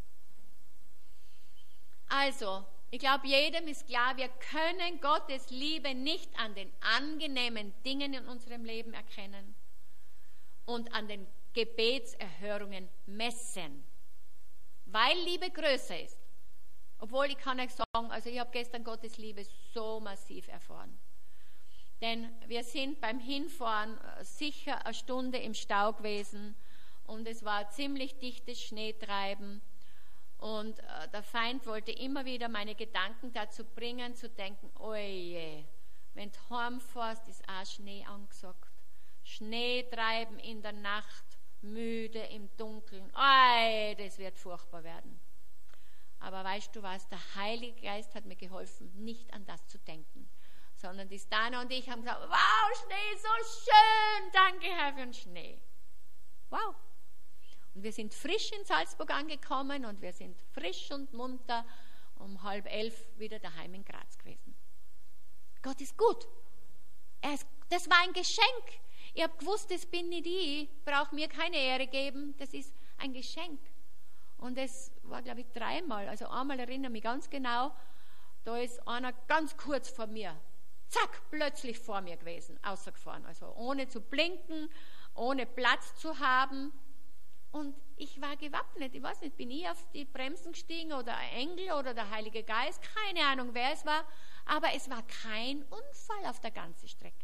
Also, ich glaube, jedem ist klar, wir können Gottes Liebe nicht an den angenehmen Dingen in unserem Leben erkennen und an den Gebetserhörungen messen, weil Liebe größer ist. Obwohl ich kann euch sagen, also ich habe gestern Gottes Liebe so massiv erfahren. Denn wir sind beim Hinfahren sicher eine Stunde im Stau gewesen und es war ziemlich dichtes Schneetreiben. Und der Feind wollte immer wieder meine Gedanken dazu bringen, zu denken, oje, wenn du heimfährst, ist auch Schnee angesagt. Schneetreiben in der Nacht, müde im Dunkeln, das wird furchtbar werden. Aber weißt du was, der Heilige Geist hat mir geholfen, nicht an das zu denken, sondern die Stana und ich haben gesagt, wow, Schnee, so schön, danke Herr für den Schnee. Wow. Und wir sind frisch in Salzburg angekommen und wir sind frisch und munter um 10:30 wieder daheim in Graz gewesen. Gott ist gut. Das war ein Geschenk. Ich habe gewusst, das bin nicht ich brauche mir keine Ehre geben, das ist ein Geschenk. Und es war, glaube ich, 3-mal, also einmal erinnere ich mich ganz genau, da ist einer ganz kurz vor mir, zack, plötzlich vor mir gewesen, ausgefahren, also ohne zu blinken, ohne Platz zu haben. Und ich war gewappnet, ich weiß nicht, bin ich auf die Bremsen gestiegen oder ein Engel oder der Heilige Geist, keine Ahnung, wer es war, aber es war kein Unfall auf der ganzen Strecke.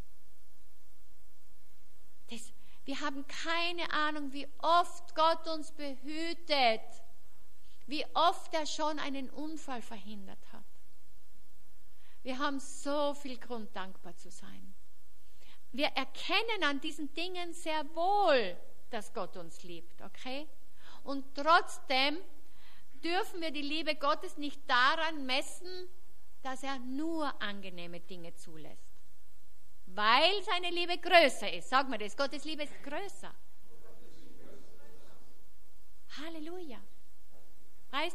Wir haben keine Ahnung, wie oft Gott uns behütet, wie oft er schon einen Unfall verhindert hat. Wir haben so viel Grund, dankbar zu sein. Wir erkennen an diesen Dingen sehr wohl, dass Gott uns liebt, okay? Und trotzdem dürfen wir die Liebe Gottes nicht daran messen, dass er nur angenehme Dinge zulässt. Weil seine Liebe größer ist. Sag mal das, Gottes Liebe ist größer. Halleluja.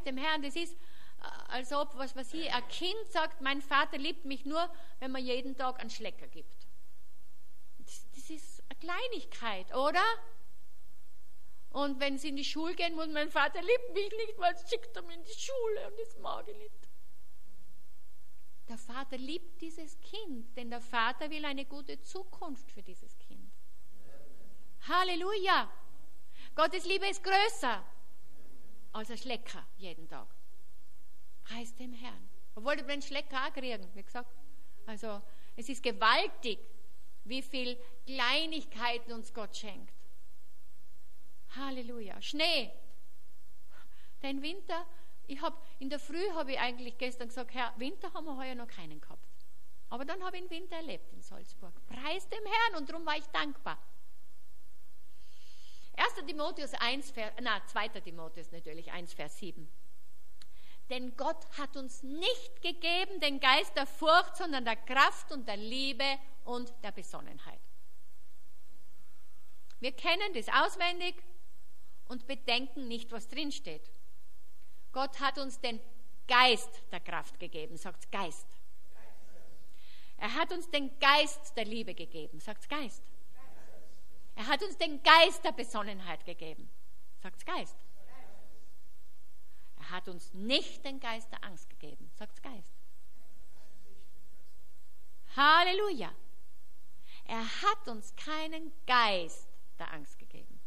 dem Herrn. Das ist, als ob, was weiß ich, ein Kind sagt, mein Vater liebt mich nur, wenn man jeden Tag einen Schlecker gibt. Das ist eine Kleinigkeit, oder? Und wenn sie in die Schule gehen, muss mein Vater liebt mich nicht, weil es schickt er mich in die Schule und das mag ich nicht. Der Vater liebt dieses Kind, denn der Vater will eine gute Zukunft für dieses Kind. Halleluja! Gottes Liebe ist größer als ein Schlecker jeden Tag. Preis dem Herrn. Obwohl wir den Schlecker auch kriegen, wie gesagt. Also es ist gewaltig, wie viel Kleinigkeiten uns Gott schenkt. Halleluja. Schnee. Den Winter, in der Früh habe ich eigentlich gestern gesagt, Herr, Winter haben wir heuer noch keinen gehabt. Aber dann habe ich den Winter erlebt in Salzburg. Preis dem Herrn und darum war ich dankbar. 2. Timotheus natürlich, 1, Vers 7. Denn Gott hat uns nicht gegeben den Geist der Furcht, sondern der Kraft und der Liebe und der Besonnenheit. Wir kennen das auswendig und bedenken nicht, was drinsteht. Gott hat uns den Geist der Kraft gegeben, sagt Geist. Er hat uns den Geist der Liebe gegeben, sagt Geist. Er hat uns den Geist der Besonnenheit gegeben, sagt Geist. Er hat uns nicht den Geist der Angst gegeben, sagt Geist. Halleluja. Er hat uns keinen Geist der Angst gegeben.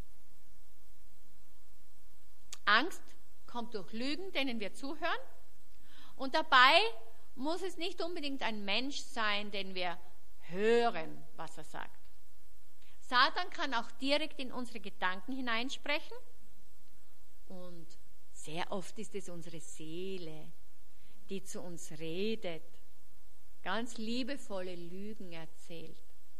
Angst kommt durch Lügen, denen wir zuhören. Und dabei muss es nicht unbedingt ein Mensch sein, den wir hören, was er sagt. Satan kann auch direkt in unsere Gedanken hineinsprechen. Und sehr oft ist es unsere Seele, die zu uns redet, ganz liebevolle Lügen erzählt.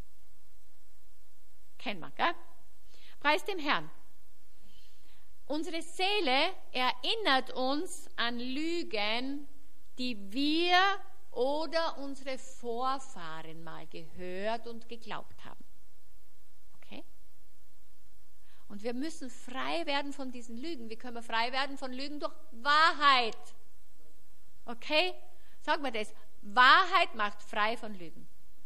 Kennen wir, gell? Preis dem Herrn. Unsere Seele erinnert uns an Lügen, die wir oder unsere Vorfahren mal gehört und geglaubt haben. Okay? Und wir müssen frei werden von diesen Lügen. Wie können wir frei werden von Lügen? Durch Wahrheit. Okay? Sagen wir das. Wahrheit macht frei von Lügen.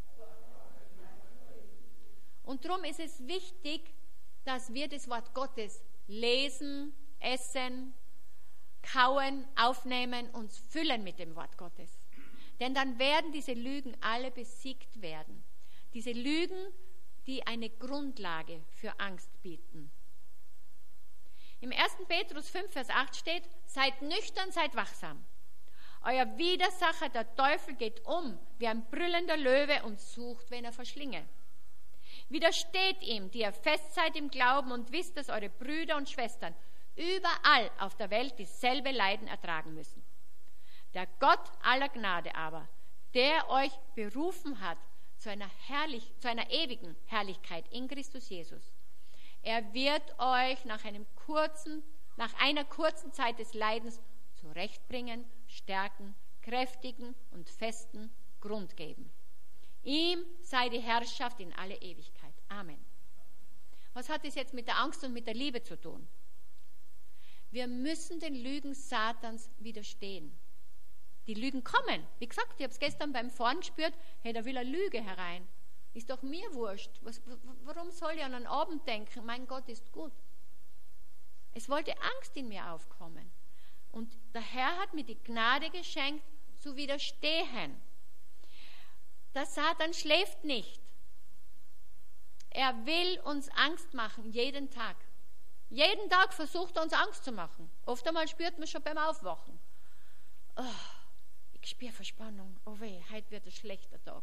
Und darum ist es wichtig, dass wir das Wort Gottes lesen, essen, kauen, aufnehmen, uns füllen mit dem Wort Gottes. Denn dann werden diese Lügen alle besiegt werden. Diese Lügen, die eine Grundlage für Angst bieten. Im 1. Petrus 5, Vers 8 steht, seid nüchtern, seid wachsam. Euer Widersacher, der Teufel, geht um wie ein brüllender Löwe und sucht, wen er verschlinge. Widersteht ihm, die ihr fest seid im Glauben und wisst, dass eure Brüder und Schwestern überall auf der Welt dieselbe Leiden ertragen müssen. Der Gott aller Gnade aber, der euch berufen hat zu einer ewigen Herrlichkeit in Christus Jesus, er wird euch nach einer kurzen Zeit des Leidens zurechtbringen, stärken, kräftigen und festen Grund geben. Ihm sei die Herrschaft in alle Ewigkeit. Amen. Was hat das jetzt mit der Angst und mit der Liebe zu tun? Wir müssen den Lügen Satans widerstehen. Die Lügen kommen. Wie gesagt, ich habe es gestern beim Fahren gespürt, hey, da will eine Lüge herein. Ist doch mir wurscht. Warum soll ich an einen Abend denken? Mein Gott ist gut. Es wollte Angst in mir aufkommen. Und der Herr hat mir die Gnade geschenkt, zu widerstehen. Der Satan schläft nicht. Er will uns Angst machen, jeden Tag. Jeden Tag versucht er uns Angst zu machen. Oft einmal spürt man schon beim Aufwachen. Oh, ich spüre Verspannung. Oh weh, heute wird ein schlechter Tag.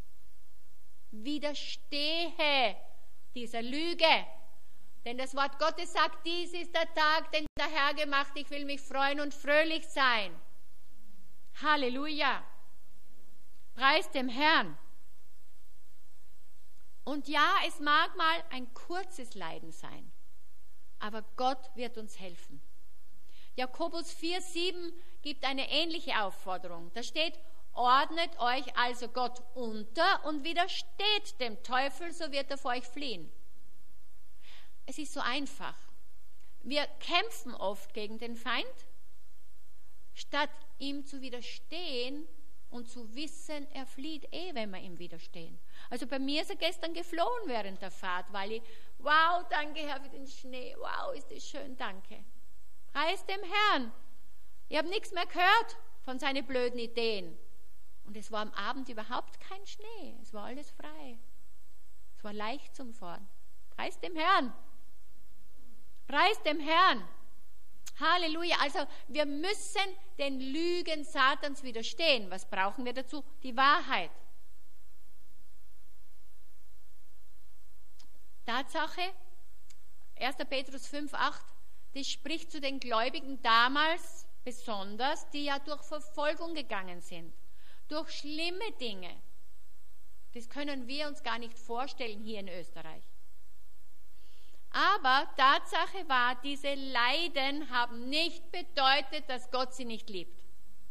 Widerstehe dieser Lüge. Denn das Wort Gottes sagt, dies ist der Tag, den der Herr gemacht, ich will mich freuen und fröhlich sein. Halleluja. Preis dem Herrn. Und ja, es mag mal ein kurzes Leiden sein, aber Gott wird uns helfen. Jakobus 4,7 gibt eine ähnliche Aufforderung. Da steht, ordnet euch also Gott unter und widersteht dem Teufel, so wird er vor euch fliehen. Es ist so einfach. Wir kämpfen oft gegen den Feind statt ihm zu widerstehen und zu wissen, er flieht wenn wir ihm widerstehen. Also bei mir ist er gestern geflohen während der Fahrt, weil ich, wow, danke Herr für den Schnee, wow, ist das schön, danke. Preis dem Herrn. Ich habe nichts mehr gehört von seinen blöden Ideen. Und es war am Abend überhaupt kein Schnee, es war alles frei. Es war leicht zum Fahren. Preis dem Herrn. Preis dem Herrn. Halleluja. Also wir müssen den Lügen Satans widerstehen. Was brauchen wir dazu? Die Wahrheit. Tatsache, 1. Petrus 5,8, das spricht zu den Gläubigen damals besonders, die ja durch Verfolgung gegangen sind, durch schlimme Dinge. Das können wir uns gar nicht vorstellen hier in Österreich. Aber Tatsache war, diese Leiden haben nicht bedeutet, dass Gott sie nicht liebt.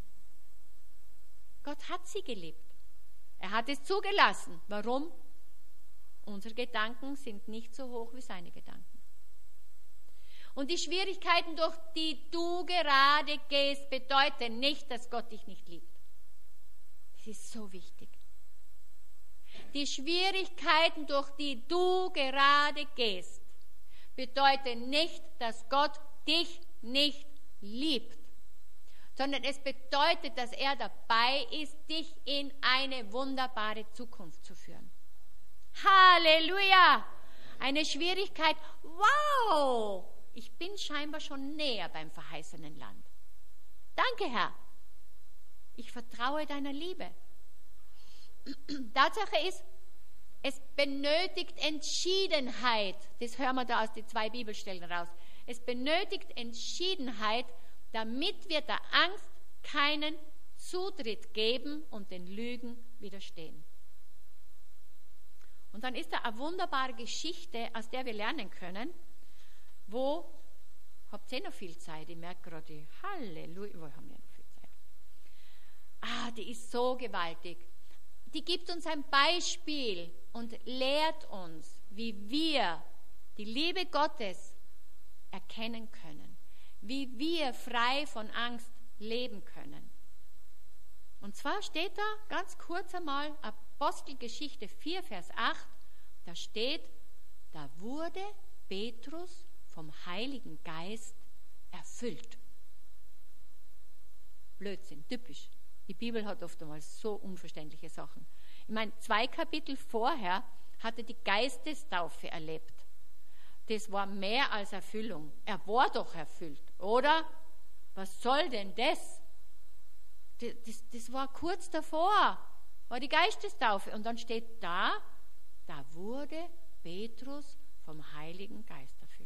Gott hat sie geliebt. Er hat es zugelassen. Warum? Unsere Gedanken sind nicht so hoch wie seine Gedanken. Und die Schwierigkeiten, durch die du gerade gehst, bedeuten nicht, dass Gott dich nicht liebt. Das ist so wichtig. Die Schwierigkeiten, durch die du gerade gehst, bedeuten nicht, dass Gott dich nicht liebt, sondern es bedeutet, dass er dabei ist, dich in eine wunderbare Zukunft zu führen. Halleluja! Eine Schwierigkeit, wow! Ich bin scheinbar schon näher beim verheißenen Land. Danke, Herr. Ich vertraue deiner Liebe. Tatsache ist, es benötigt Entschiedenheit. Das hören wir da aus den 2 Bibelstellen raus. Es benötigt Entschiedenheit, damit wir der Angst keinen Zutritt geben und den Lügen widerstehen. Und dann ist da eine wunderbare Geschichte, aus der wir lernen können, wo, habt ihr noch viel Zeit? Ich merke gerade, Halleluja, wir haben ja noch viel Zeit. Die ist so gewaltig. Die gibt uns ein Beispiel und lehrt uns, wie wir die Liebe Gottes erkennen können, wie wir frei von Angst leben können. Und zwar steht da ganz kurz einmal Apostelgeschichte 4, Vers 8, da steht, da wurde Petrus vom Heiligen Geist erfüllt. Blödsinn, typisch. Die Bibel hat oftmals so unverständliche Sachen. Ich meine, 2 Kapitel vorher hatte die Geistestaufe erlebt. Das war mehr als Erfüllung. Er war doch erfüllt, oder? Was soll denn das? Das war kurz davor, war die Geistestaufe. Und dann steht da wurde Petrus vom Heiligen Geist erfüllt.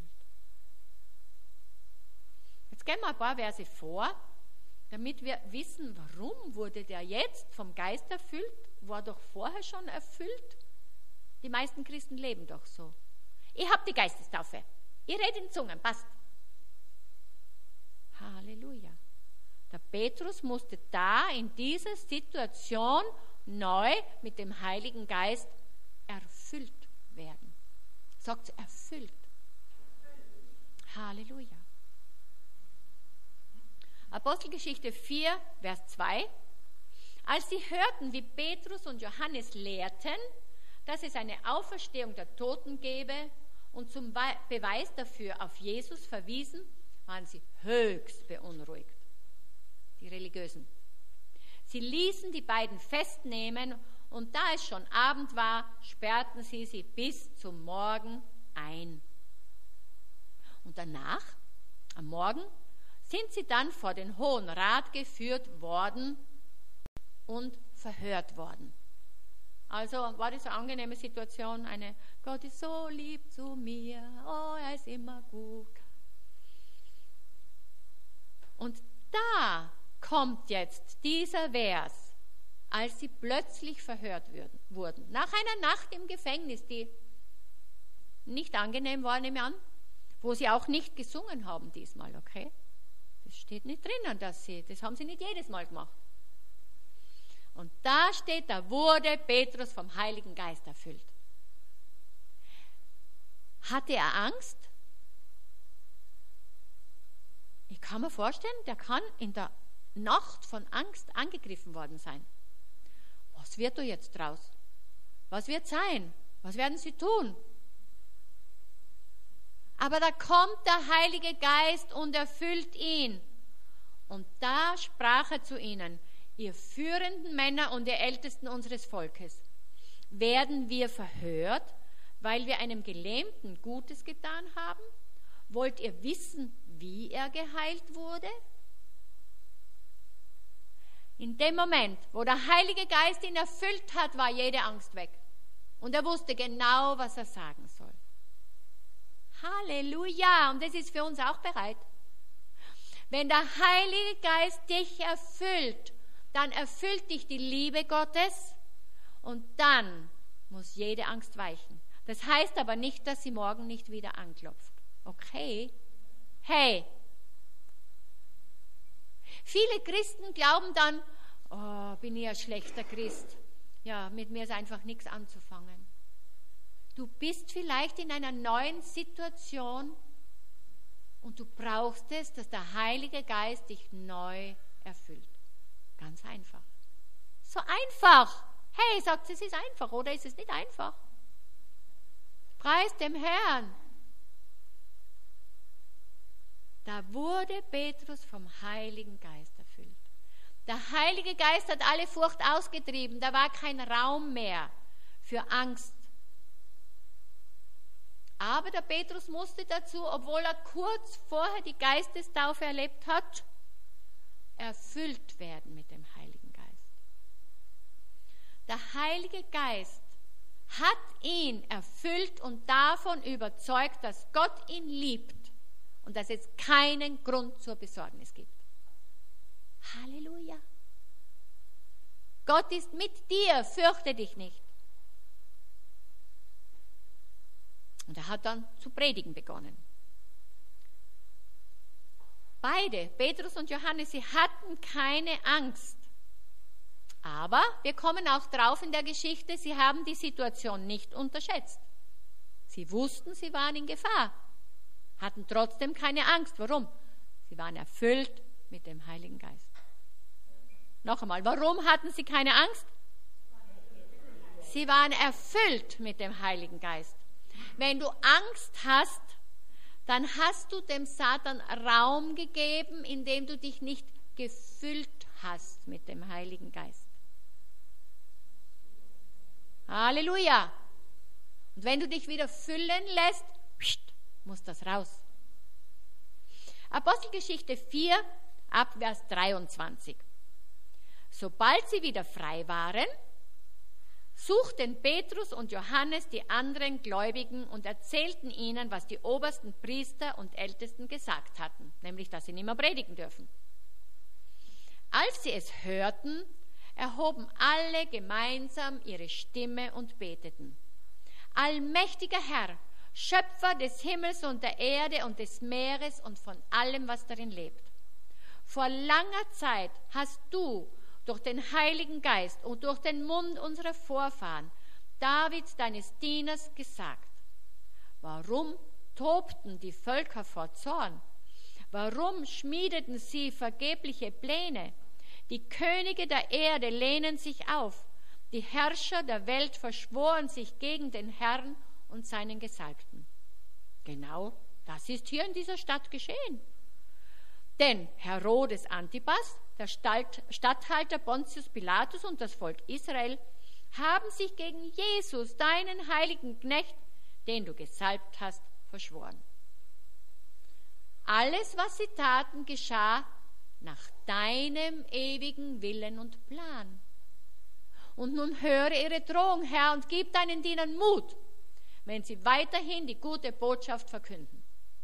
Jetzt gehen wir ein paar Verse vor, damit wir wissen, warum wurde der jetzt vom Geist erfüllt? War doch vorher schon erfüllt? Die meisten Christen leben doch so. Ich habe die Geistestaufe. Ich rede in Zungen, passt. Halleluja. Der Petrus musste da in dieser Situation neu mit dem Heiligen Geist erfüllt werden. Sagt erfüllt. Halleluja. Apostelgeschichte 4, Vers 2. Als sie hörten, wie Petrus und Johannes lehrten, dass es eine Auferstehung der Toten gebe und zum Beweis dafür auf Jesus verwiesen, waren sie höchst beunruhigt, die Religiösen. Sie ließen die beiden festnehmen und da es schon Abend war, sperrten sie sie bis zum Morgen ein. Und danach, am Morgen, sind sie dann vor den Hohen Rat geführt worden und verhört worden. Also war das eine angenehme Situation, Gott ist so lieb zu mir, oh, er ist immer gut. Und da kommt jetzt dieser Vers, als sie plötzlich verhört wurden. Nach einer Nacht im Gefängnis, die nicht angenehm war, nehme ich an, wo sie auch nicht gesungen haben diesmal, okay? Das steht nicht drinnen, das haben sie nicht jedes Mal gemacht. Und da steht, da wurde Petrus vom Heiligen Geist erfüllt. Hatte er Angst? Ich kann mir vorstellen, der kann in der Nacht von Angst angegriffen worden sein. Was wird da jetzt draus? Was wird sein? Was werden sie tun? Aber da kommt der Heilige Geist und erfüllt ihn. Und da sprach er zu ihnen: Ihr führenden Männer und ihr Ältesten unseres Volkes, werden wir verhört, weil wir einem Gelähmten Gutes getan haben? Wollt ihr wissen, wie er geheilt wurde? In dem Moment, wo der Heilige Geist ihn erfüllt hat, war jede Angst weg. Und er wusste genau, was er sagen soll. Halleluja! Und das ist für uns auch bereit. Wenn der Heilige Geist dich erfüllt, dann erfüllt dich die Liebe Gottes und dann muss jede Angst weichen. Das heißt aber nicht, dass sie morgen nicht wieder anklopft. Okay? Hey! Viele Christen glauben dann, oh, bin ich ein schlechter Christ. Ja, mit mir ist einfach nichts anzufangen. Du bist vielleicht in einer neuen Situation und du brauchst es, dass der Heilige Geist dich neu erfüllt. Ganz einfach. So einfach. Hey, sagt sie, es ist einfach, oder ist es nicht einfach? Preis dem Herrn. Da wurde Petrus vom Heiligen Geist erfüllt. Der Heilige Geist hat alle Furcht ausgetrieben. Da war kein Raum mehr für Angst. Aber der Petrus musste dazu, obwohl er kurz vorher die Geistestaufe erlebt hat, erfüllt werden mit dem Heiligen Geist. Der Heilige Geist hat ihn erfüllt und davon überzeugt, dass Gott ihn liebt und dass es keinen Grund zur Besorgnis gibt. Halleluja! Gott ist mit dir, fürchte dich nicht. Und er hat dann zu predigen begonnen. Beide, Petrus und Johannes, sie hatten keine Angst. Aber wir kommen auch drauf in der Geschichte, sie haben die Situation nicht unterschätzt. Sie wussten, sie waren in Gefahr, hatten trotzdem keine Angst. Warum? Sie waren erfüllt mit dem Heiligen Geist. Noch einmal, warum hatten sie keine Angst? Sie waren erfüllt mit dem Heiligen Geist. Wenn du Angst hast, dann hast du dem Satan Raum gegeben, indem du dich nicht gefüllt hast mit dem Heiligen Geist. Halleluja! Und wenn du dich wieder füllen lässt, muss das raus. Apostelgeschichte 4, ab Vers 23. Sobald sie wieder frei waren, suchten Petrus und Johannes die anderen Gläubigen und erzählten ihnen, was die obersten Priester und Ältesten gesagt hatten, nämlich, dass sie nicht mehr predigen dürfen. Als sie es hörten, erhoben alle gemeinsam ihre Stimme und beteten: Allmächtiger Herr, Schöpfer des Himmels und der Erde und des Meeres und von allem, was darin lebt. Vor langer Zeit hast du durch den Heiligen Geist und durch den Mund unserer Vorfahren, Davids, deines Dieners, gesagt: Warum tobten die Völker vor Zorn? Warum schmiedeten sie vergebliche Pläne? Die Könige der Erde lehnen sich auf. Die Herrscher der Welt verschworen sich gegen den Herrn und seinen Gesalbten. Genau das ist hier in dieser Stadt geschehen. Denn Herodes Antipas, der Statthalter Pontius Pilatus und das Volk Israel haben sich gegen Jesus, deinen heiligen Knecht, den du gesalbt hast, verschworen. Alles, was sie taten, geschah nach deinem ewigen Willen und Plan. Und nun höre ihre Drohung, Herr, und gib deinen Dienern Mut, wenn sie weiterhin die gute Botschaft verkünden.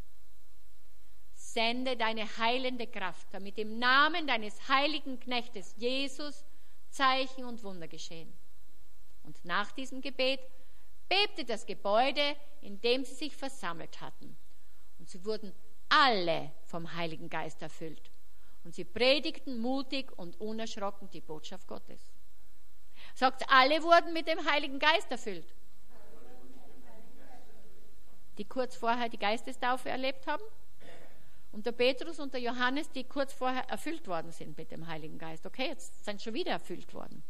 Sende deine heilende Kraft, damit im Namen deines heiligen Knechtes Jesus Zeichen und Wunder geschehen. Und nach diesem Gebet bebte das Gebäude, in dem sie sich versammelt hatten. Und sie wurden alle vom Heiligen Geist erfüllt. Und sie predigten mutig und unerschrocken die Botschaft Gottes. Sagt, alle wurden mit dem Heiligen Geist erfüllt. Die kurz vorher die Geistestaufe erlebt haben. Und der Petrus und der Johannes, die kurz vorher erfüllt worden sind mit dem Heiligen Geist. Okay, jetzt sind schon wieder erfüllt worden.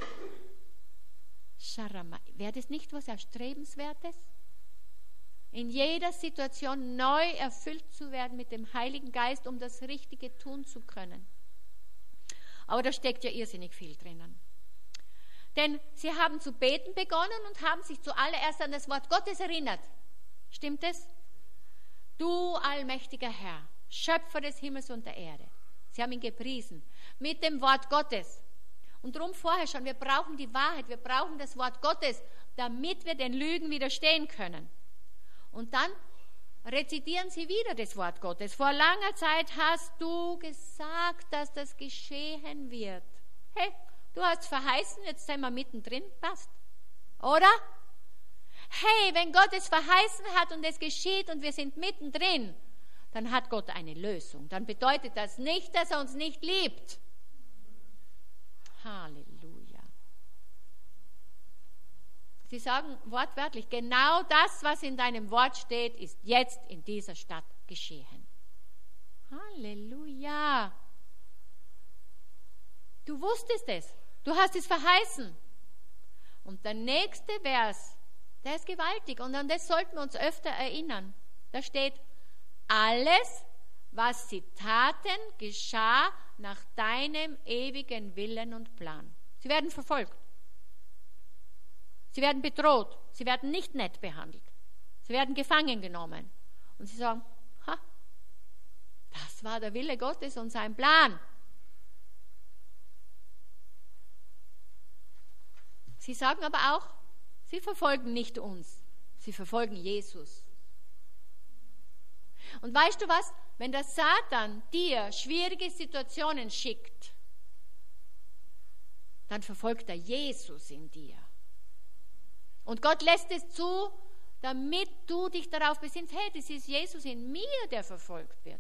Wäre das nicht was Erstrebenswertes? In jeder Situation neu erfüllt zu werden mit dem Heiligen Geist, um das Richtige tun zu können. Aber da steckt ja irrsinnig viel drinnen. Denn sie haben zu beten begonnen und haben sich zuallererst an das Wort Gottes erinnert. Stimmt es? Du allmächtiger Herr, Schöpfer des Himmels und der Erde. Sie haben ihn gepriesen mit dem Wort Gottes. Und darum vorher schon, wir brauchen die Wahrheit, wir brauchen das Wort Gottes, damit wir den Lügen widerstehen können. Und dann rezitieren sie wieder das Wort Gottes. Vor langer Zeit hast du gesagt, dass das geschehen wird. Hey, du hast verheißen, jetzt sind wir mittendrin, passt. Oder? Hey, wenn Gott es verheißen hat und es geschieht und wir sind mittendrin, dann hat Gott eine Lösung. Dann bedeutet das nicht, dass er uns nicht liebt. Halleluja. Sie sagen wortwörtlich, genau das, was in deinem Wort steht, ist jetzt in dieser Stadt geschehen. Halleluja. Du wusstest es. Du hast es verheißen. Und der nächste Vers, der ist gewaltig und an das sollten wir uns öfter erinnern. Da steht, alles, was sie taten, geschah nach deinem ewigen Willen und Plan. Sie werden verfolgt. Sie werden bedroht. Sie werden nicht nett behandelt. Sie werden gefangen genommen. Und sie sagen, das war der Wille Gottes und sein Plan. Sie sagen aber auch, sie verfolgen nicht uns, sie verfolgen Jesus. Und weißt du was? Wenn der Satan dir schwierige Situationen schickt, dann verfolgt er Jesus in dir. Und Gott lässt es zu, damit du dich darauf besinnst, hey, das ist Jesus in mir, der verfolgt wird.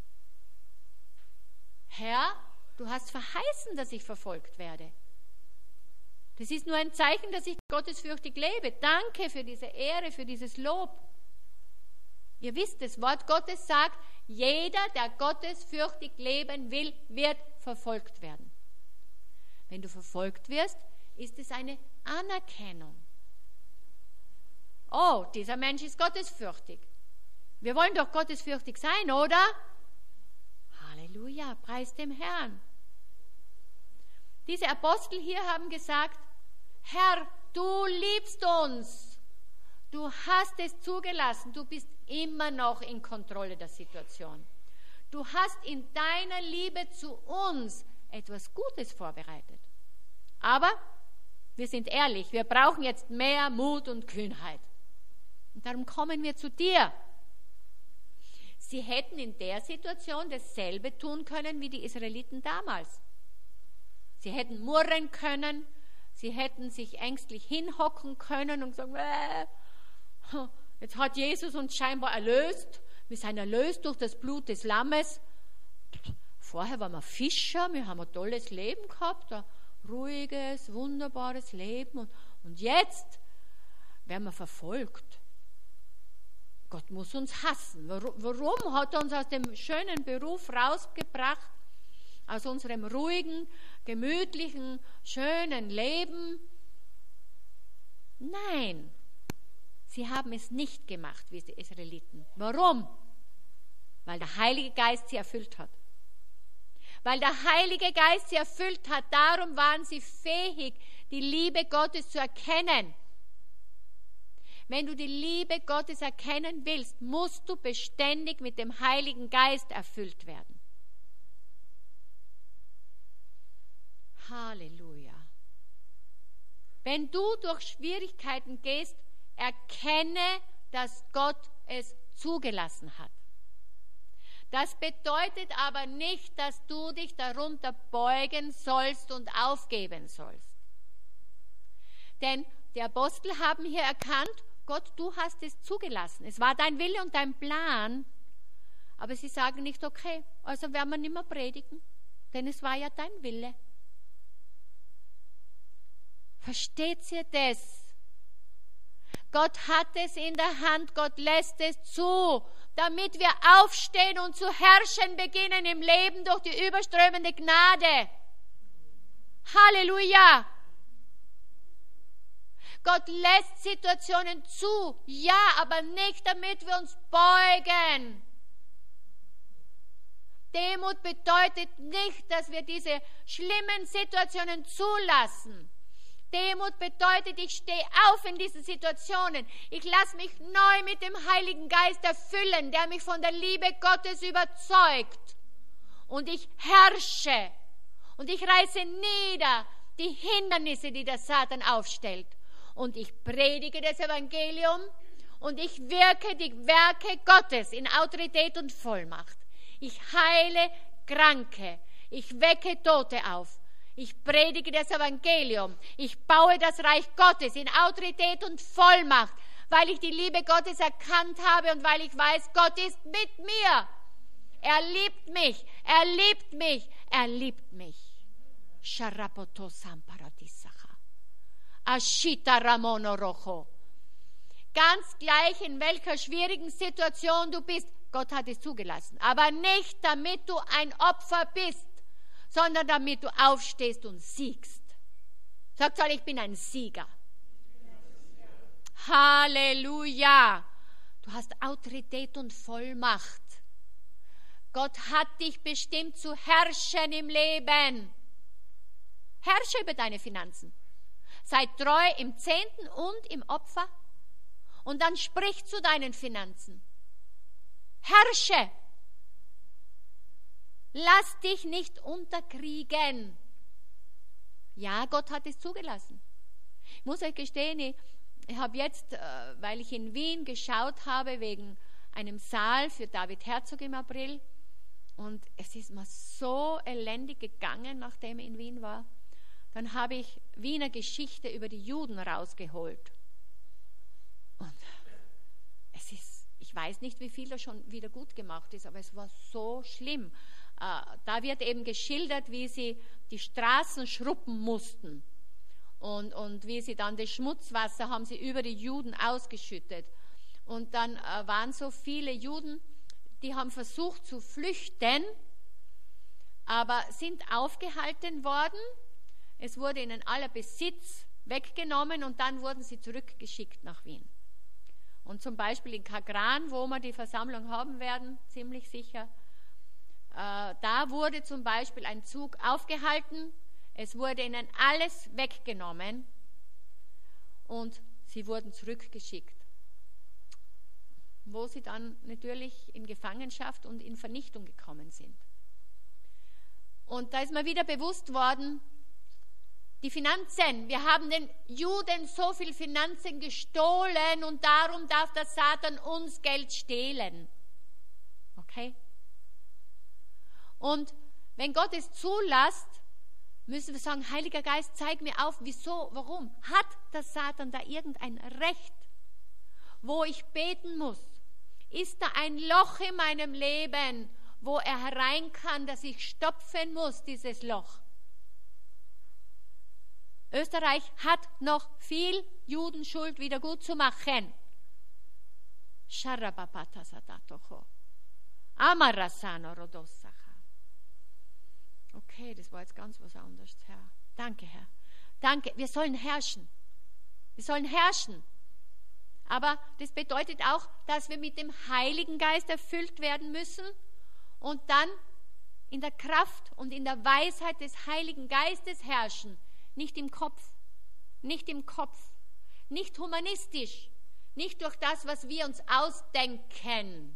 Herr, du hast verheißen, dass ich verfolgt werde. Das ist nur ein Zeichen, dass ich gottesfürchtig lebe. Danke für diese Ehre, für dieses Lob. Ihr wisst, das Wort Gottes sagt, jeder, der gottesfürchtig leben will, wird verfolgt werden. Wenn du verfolgt wirst, ist es eine Anerkennung. Oh, dieser Mensch ist gottesfürchtig. Wir wollen doch gottesfürchtig sein, oder? Halleluja, preis dem Herrn. Diese Apostel hier haben gesagt, Herr, du liebst uns. Du hast es zugelassen. Du bist immer noch in Kontrolle der Situation. Du hast in deiner Liebe zu uns etwas Gutes vorbereitet. Aber wir sind ehrlich, wir brauchen jetzt mehr Mut und Kühnheit. Und darum kommen wir zu dir. Sie hätten in der Situation dasselbe tun können wie die Israeliten damals. Sie hätten murren können, sie hätten sich ängstlich hinhocken können und sagen, jetzt hat Jesus uns scheinbar erlöst. Wir sind erlöst durch das Blut des Lammes. Vorher waren wir Fischer, wir haben ein tolles Leben gehabt, ein ruhiges, wunderbares Leben. Und jetzt werden wir verfolgt. Gott muss uns hassen. Warum hat er uns aus dem schönen Beruf rausgebracht? Aus unserem ruhigen, gemütlichen, schönen Leben? Nein, sie haben es nicht gemacht, wie die Israeliten. Warum? Weil der Heilige Geist sie erfüllt hat. Weil der Heilige Geist sie erfüllt hat, darum waren sie fähig, die Liebe Gottes zu erkennen. Wenn du die Liebe Gottes erkennen willst, musst du beständig mit dem Heiligen Geist erfüllt werden. Halleluja. Wenn du durch Schwierigkeiten gehst, erkenne, dass Gott es zugelassen hat. Das bedeutet aber nicht, dass du dich darunter beugen sollst und aufgeben sollst. Denn die Apostel haben hier erkannt, Gott, du hast es zugelassen. Es war dein Wille und dein Plan. Aber sie sagen nicht, okay, also werden wir nicht mehr predigen, denn es war ja dein Wille. Versteht ihr das? Gott hat es in der Hand, Gott lässt es zu, damit wir aufstehen und zu herrschen beginnen im Leben durch die überströmende Gnade. Halleluja! Gott lässt Situationen zu, ja, aber nicht, damit wir uns beugen. Demut bedeutet nicht, dass wir diese schlimmen Situationen zulassen. Demut bedeutet, ich stehe auf in diesen Situationen. Ich lasse mich neu mit dem Heiligen Geist erfüllen, der mich von der Liebe Gottes überzeugt. Und ich herrsche. Und ich reiße nieder die Hindernisse, die der Satan aufstellt. Und ich predige das Evangelium und ich wirke die Werke Gottes in Autorität und Vollmacht. Ich heile Kranke. Ich wecke Tote auf. Ich predige das Evangelium. Ich baue das Reich Gottes in Autorität und Vollmacht, weil ich die Liebe Gottes erkannt habe und weil ich weiß, Gott ist mit mir. Er liebt mich. Er liebt mich. Er liebt mich. Sharapoto Samparadisa. Ashita Ramono Rojo. Ganz gleich, in welcher schwierigen Situation du bist, Gott hat es zugelassen. Aber nicht, damit du ein Opfer bist, sondern damit du aufstehst und siegst. Sagt alle, ich bin ein Sieger. Halleluja. Du hast Autorität und Vollmacht. Gott hat dich bestimmt zu herrschen im Leben. Herrsche über deine Finanzen. Sei treu im Zehnten und im Opfer. Und dann sprich zu deinen Finanzen. Herrsche. Lass dich nicht unterkriegen. Ja, Gott hat es zugelassen. Ich muss euch gestehen, ich habe jetzt, weil ich in Wien geschaut habe, wegen einem Saal für David Herzog im April, und es ist mir so elendig gegangen, nachdem ich in Wien war, dann habe ich Wiener Geschichte über die Juden rausgeholt. Und es ist, ich weiß nicht, wie viel da schon wieder gut gemacht ist, aber es war so schlimm. Da wird eben geschildert, wie sie die Straßen schruppen mussten und wie sie dann das Schmutzwasser haben sie über die Juden ausgeschüttet. Und dann waren so viele Juden, die haben versucht zu flüchten, aber sind aufgehalten worden. Es wurde ihnen aller Besitz weggenommen und dann wurden sie zurückgeschickt nach Wien. Und zum Beispiel in Kagran, wo wir die Versammlung haben werden, ziemlich sicher, da wurde zum Beispiel ein Zug aufgehalten, es wurde ihnen alles weggenommen und sie wurden zurückgeschickt, wo sie dann natürlich in Gefangenschaft und in Vernichtung gekommen sind. Und da ist mir wieder bewusst worden, die Finanzen, wir haben den Juden so viel Finanzen gestohlen und darum darf der Satan uns Geld stehlen. Okay? Und wenn Gott es zulässt, müssen wir sagen, Heiliger Geist, zeig mir auf, wieso, warum. Hat der Satan da irgendein Recht, wo ich beten muss? Ist da ein Loch in meinem Leben, wo er herein kann, dass ich stopfen muss, dieses Loch? Österreich hat noch viel Judenschuld wieder gut zu machen. Okay, das war jetzt ganz was anderes, Herr. Danke, Herr. Danke. Wir sollen herrschen. Wir sollen herrschen. Aber das bedeutet auch, dass wir mit dem Heiligen Geist erfüllt werden müssen und dann in der Kraft und in der Weisheit des Heiligen Geistes herrschen. Nicht im Kopf, nicht humanistisch, nicht durch das, was wir uns ausdenken.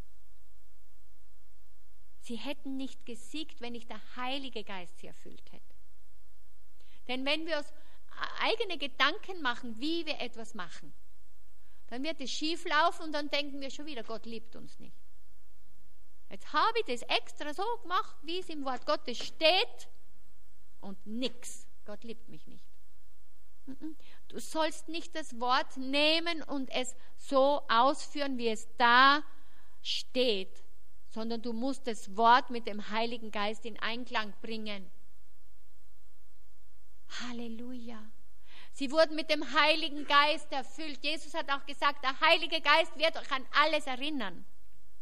Sie hätten nicht gesiegt, wenn nicht der Heilige Geist sie erfüllt hätte. Denn wenn wir uns eigene Gedanken machen, wie wir etwas machen, dann wird es schief laufen und dann denken wir schon wieder, Gott liebt uns nicht. Jetzt habe ich das extra so gemacht, wie es im Wort Gottes steht und nix. Gott liebt mich nicht. Du sollst nicht das Wort nehmen und es so ausführen, wie es da steht, sondern du musst das Wort mit dem Heiligen Geist in Einklang bringen. Halleluja. Sie wurden mit dem Heiligen Geist erfüllt. Jesus hat auch gesagt, der Heilige Geist wird euch an alles erinnern.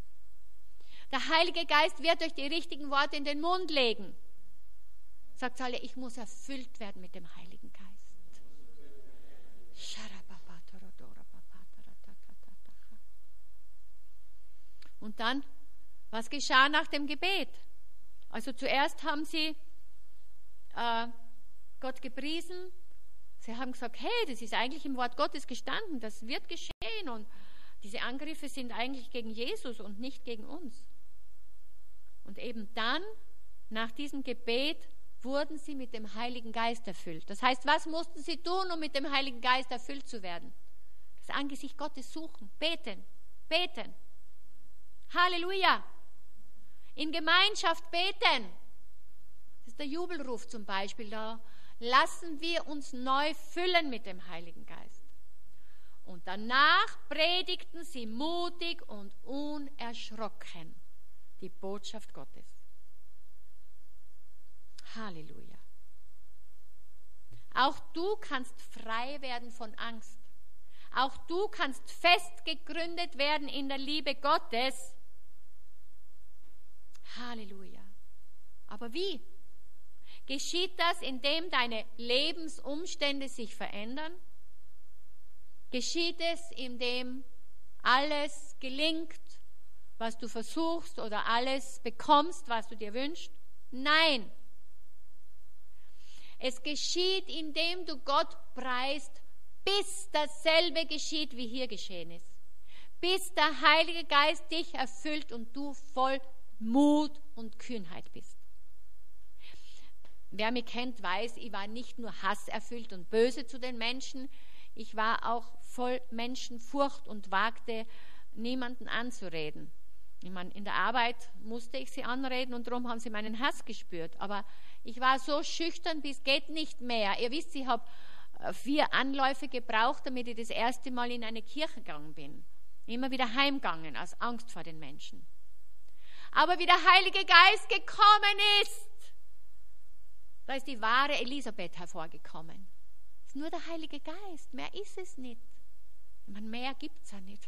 Der Heilige Geist wird euch die richtigen Worte in den Mund legen. Sagt alle, ich muss erfüllt werden mit dem Heiligen Geist. Und dann, was geschah nach dem Gebet? Also zuerst haben sie Gott gepriesen. Sie haben gesagt, hey, das ist eigentlich im Wort Gottes gestanden, das wird geschehen. Und diese Angriffe sind eigentlich gegen Jesus und nicht gegen uns. Und eben dann, nach diesem Gebet, wurden sie mit dem Heiligen Geist erfüllt. Das heißt, was mussten sie tun, um mit dem Heiligen Geist erfüllt zu werden? Das Angesicht Gottes suchen, beten, beten. Halleluja! In Gemeinschaft beten. Das ist der Jubelruf zum Beispiel. Da lassen wir uns neu füllen mit dem Heiligen Geist. Und danach predigten sie mutig und unerschrocken die Botschaft Gottes. Halleluja. Auch du kannst frei werden von Angst. Auch du kannst fest gegründet werden in der Liebe Gottes. Halleluja. Aber wie? Geschieht das, indem deine Lebensumstände sich verändern? Geschieht es, indem alles gelingt, was du versuchst, oder alles bekommst, was du dir wünschst? Nein. Es geschieht, indem du Gott preist, bis dasselbe geschieht, wie hier geschehen ist. Bis der Heilige Geist dich erfüllt und du voll Mut und Kühnheit bist. Wer mich kennt, weiß, ich war nicht nur hasserfüllt und böse zu den Menschen, ich war auch voll Menschenfurcht und wagte, niemanden anzureden. Ich meine, in der Arbeit musste ich sie anreden und darum haben sie meinen Hass gespürt. Aber ich war so schüchtern, bis geht nicht mehr. Ihr wisst, ich habe 4 Anläufe gebraucht, damit ich das erste Mal in eine Kirche gegangen bin. Immer wieder heimgegangen, aus Angst vor den Menschen. Aber wie der Heilige Geist gekommen ist, da ist die wahre Elisabeth hervorgekommen. Es ist nur der Heilige Geist, mehr ist es nicht. Ich meine, mehr gibt es ja nicht.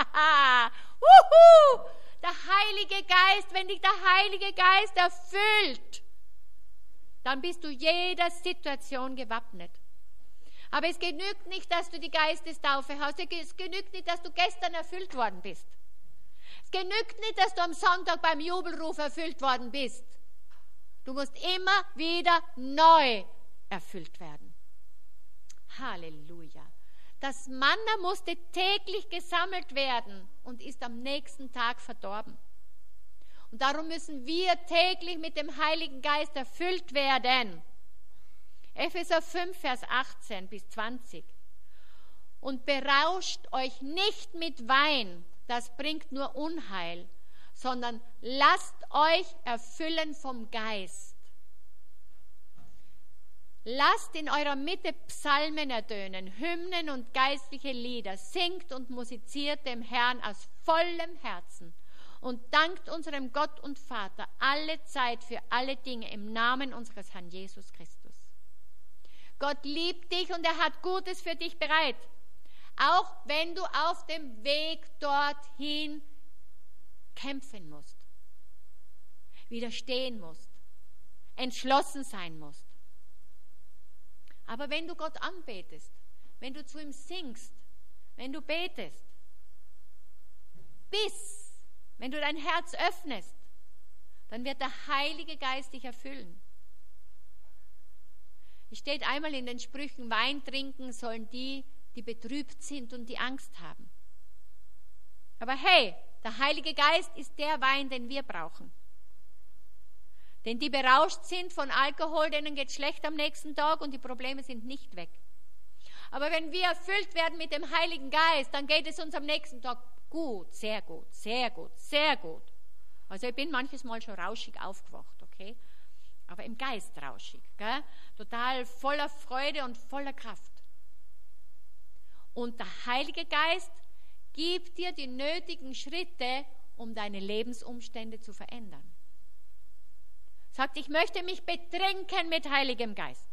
Der Heilige Geist, wenn dich der Heilige Geist erfüllt, dann bist du jeder Situation gewappnet. Aber es genügt nicht, dass du die Geistestaufe hast. Es genügt nicht, dass du gestern erfüllt worden bist. Es genügt nicht, dass du am Sonntag beim Jubelruf erfüllt worden bist. Du musst immer wieder neu erfüllt werden. Halleluja. Das Manna musste täglich gesammelt werden und ist am nächsten Tag verdorben. Und darum müssen wir täglich mit dem Heiligen Geist erfüllt werden. Epheser 5, Vers 18 bis 20. Und berauscht euch nicht mit Wein, das bringt nur Unheil, sondern lasst euch erfüllen vom Geist. Lasst in eurer Mitte Psalmen ertönen, Hymnen und geistliche Lieder, singt und musiziert dem Herrn aus vollem Herzen und dankt unserem Gott und Vater alle Zeit für alle Dinge im Namen unseres Herrn Jesus Christus. Gott liebt dich und er hat Gutes für dich bereit, auch wenn du auf dem Weg dorthin kämpfen musst, widerstehen musst, entschlossen sein musst. Aber wenn du Gott anbetest, wenn du zu ihm singst, wenn du betest, wenn du dein Herz öffnest, dann wird der Heilige Geist dich erfüllen. Es steht einmal in den Sprüchen, Wein trinken sollen die, die betrübt sind und die Angst haben. Aber hey, der Heilige Geist ist der Wein, den wir brauchen. Denn die berauscht sind von Alkohol, denen geht schlecht am nächsten Tag und die Probleme sind nicht weg. Aber wenn wir erfüllt werden mit dem Heiligen Geist, dann geht es uns am nächsten Tag gut, sehr gut, sehr gut, sehr gut. Also ich bin manches Mal schon rauschig aufgewacht, okay? Aber im Geist rauschig, gell? Total voller Freude und voller Kraft. Und der Heilige Geist gibt dir die nötigen Schritte, um deine Lebensumstände zu verändern. Sagt, ich möchte mich betrinken mit Heiligem Geist.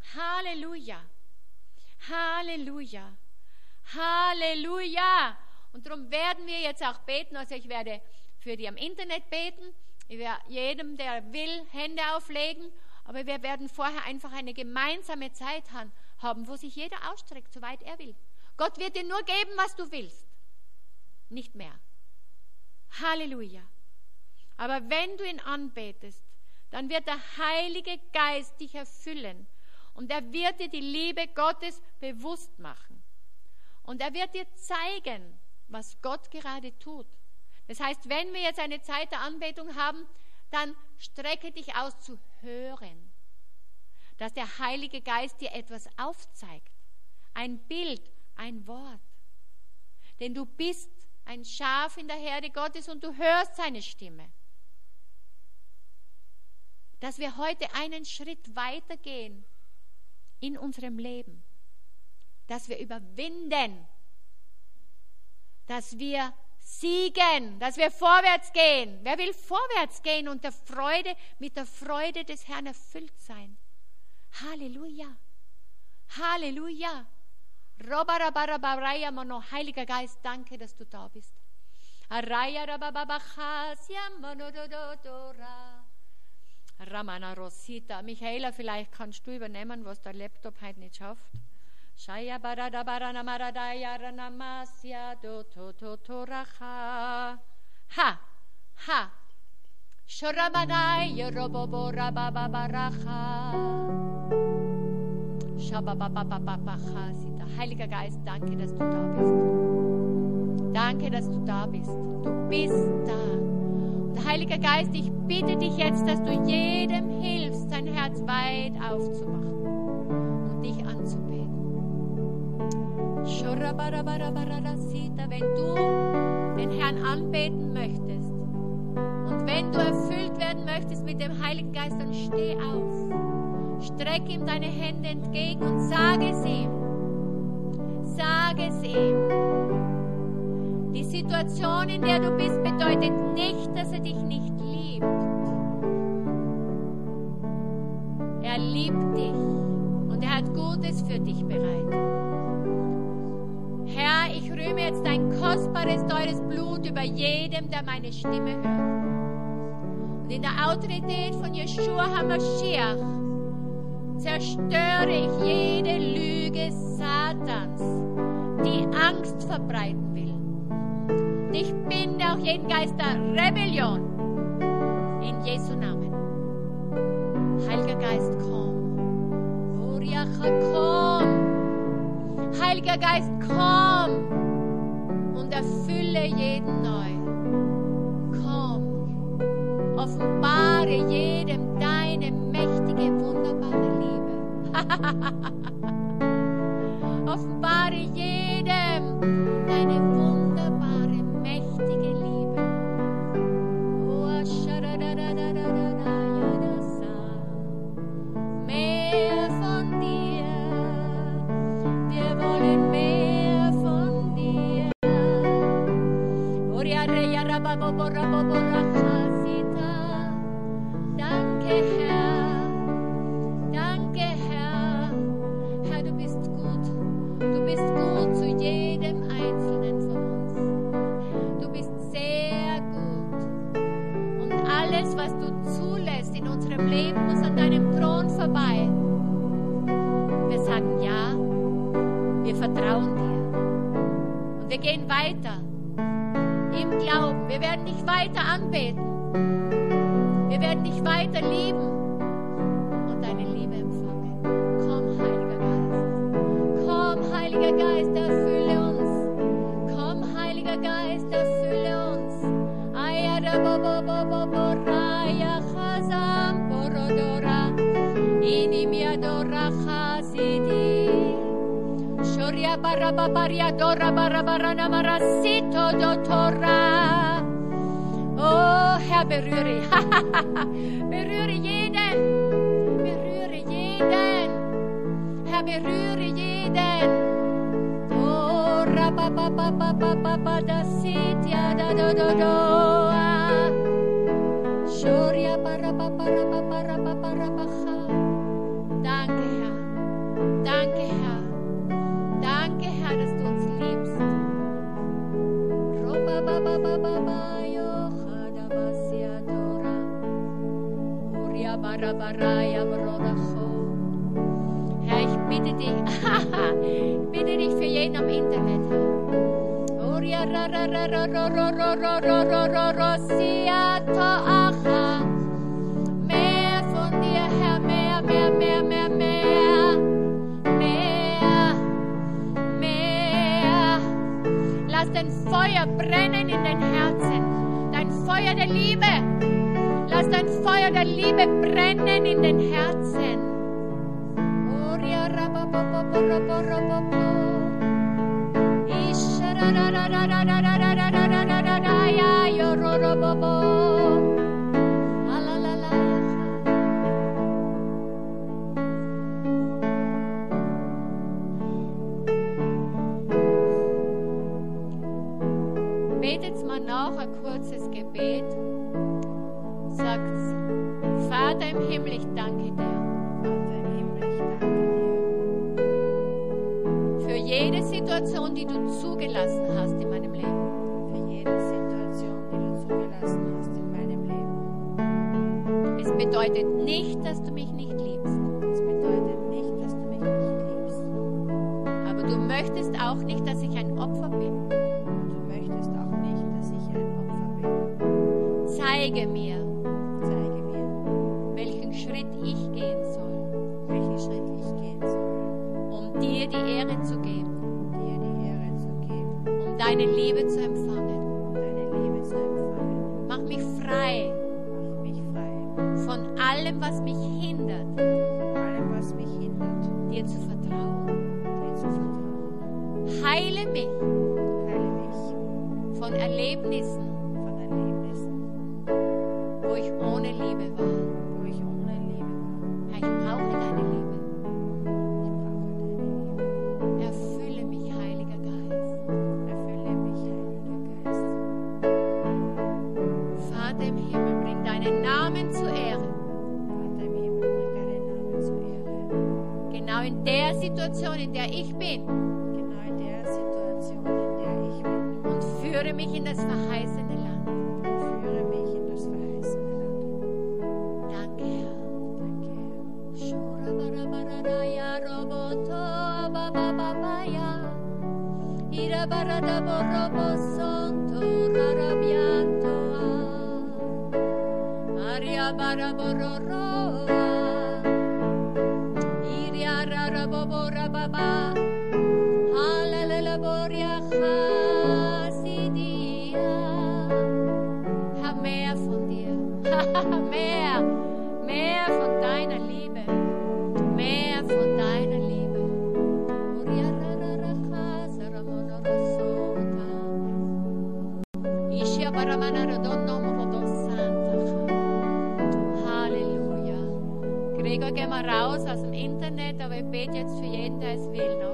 Halleluja. Halleluja. Halleluja. Und darum werden wir jetzt auch beten. Also ich werde für die am Internet beten. Ich werde jedem, der will, Hände auflegen. Aber wir werden vorher einfach eine gemeinsame Zeit haben, wo sich jeder ausstreckt, soweit er will. Gott wird dir nur geben, was du willst. Nicht mehr. Halleluja. Aber wenn du ihn anbetest, dann wird der Heilige Geist dich erfüllen. Und er wird dir die Liebe Gottes bewusst machen. Und er wird dir zeigen, was Gott gerade tut. Das heißt, wenn wir jetzt eine Zeit der Anbetung haben, dann strecke dich aus zu hören, dass der Heilige Geist dir etwas aufzeigt. Ein Bild, ein Wort. Denn du bist ein Schaf in der Herde Gottes und du hörst seine Stimme. Dass wir heute einen Schritt weitergehen in unserem Leben. Dass wir überwinden. Dass wir siegen, dass wir vorwärts gehen. Wer will vorwärts gehen und mit der Freude des Herrn erfüllt sein? Halleluja. Halleluja. Heiliger Geist, danke, dass du da bist. Ramana Rosita. Michaela, vielleicht kannst du übernehmen, was der Laptop heute nicht schafft. Shaya barada barana maradaya ranamasya do to toracha. Ha. Shoramanay robobora baba baracha. Shabababababachasita. Heiliger Geist, danke, dass du da bist. Danke, dass du da bist. Du bist da. Und Heiliger Geist, ich bitte dich jetzt, dass du jedem hilfst, sein Herz weit aufzumachen und dich anzubeten. Wenn du den Herrn anbeten möchtest und wenn du erfüllt werden möchtest mit dem Heiligen Geist, dann steh auf, streck ihm deine Hände entgegen und sage es ihm. Sage es ihm. Die Situation, in der du bist, bedeutet nicht, dass er dich nicht liebt. Er liebt dich und er hat Gutes für dich bereit. Herr, ich rühme jetzt dein kostbares, teures Blut über jedem, der meine Stimme hört. Und in der Autorität von Yeshua HaMashiach zerstöre ich jede Lüge Satans, die Angst verbreiten will. Und ich binde auch jeden Geist der Rebellion in Jesu Namen. Heiliger Geist, komm. Komm. Heiliger Geist, komm und erfülle jeden neu. Komm, offenbare jedem deine mächtige, wunderbare Liebe. Offenbare jedem deine wunderbare, mächtige Liebe. Mehr von dir. Wir wollen mehr von dir. Danke, Herr. Danke, Herr. Herr, du bist gut. Du bist gut zu jedem Einzelnen von uns. Du bist sehr gut. Und alles, was du zulässt in unserem Leben, muss an deinem Thron vorbei. Wir sagen ja. Wir vertrauen dir. Und wir gehen weiter im Glauben. Wir werden dich weiter anbeten. Wir werden dich weiter lieben und deine Liebe empfangen. Komm, Heiliger Geist. Komm, Heiliger Geist, erfülle uns. Komm, Heiliger Geist, erfülle uns. Ayaraboboboboraya chazam borodora. Inimiadora chazidi. Shoria barababaria dora barabarana marasito dotora. Oh, Herr, berühre. Berühre jeden. Berühre jeden. Herr, berühre jeden. Oh, rababababababa da sitya da do do do. Shoria barababarababarabarabacha. Danke, Herr. Danke, Herr. Danke, Herr, dass du uns liebst. Herr, ich bitte dich für jeden am Internet. Mehr von dir, Herr, mehr. Lass dein Feuer brennen in den Herzen, dein Feuer der Liebe. Lass dein Feuer der Liebe brennen in den Herzen. Betet mal nach ein kurzes Gebet. Sagt, Vater im Himmel, ich danke dir. Vater im Himmel, ich danke dir. Für jede Situation, die du zugelassen hast in meinem Leben. Für jede Situation, die du zugelassen hast in meinem Leben. Es bedeutet nicht, dass du mich nicht liebst. Es bedeutet nicht, dass du mich nicht liebst. Aber du möchtest auch nicht, dass ich ein Opfer bin. Du möchtest auch nicht, dass ich ein Opfer bin. Zeige mir, welchen Schritt ich gehen soll, um dir die Ehre zu geben, um deine Liebe zu empfangen. Mach mich frei von allem, was mich hindert, dir zu vertrauen. Heile mich von Erlebnissen, wo ich ohne Liebe war. Herr, ich brauche deine Liebe. Erfülle mich, Heiliger Geist. Vater im Himmel, bring deinen Namen zur Ehre. Genau in der Situation, in der ich bin. Und führe mich in das verheißene Land. Danke, Herr. Herr, mehr von dir. Mehr von deiner Liebe. Mehr von deiner Liebe. Halleluja. Gregor, geh mal raus aus dem Internet, aber ich bete jetzt für jeden, der es will, noch.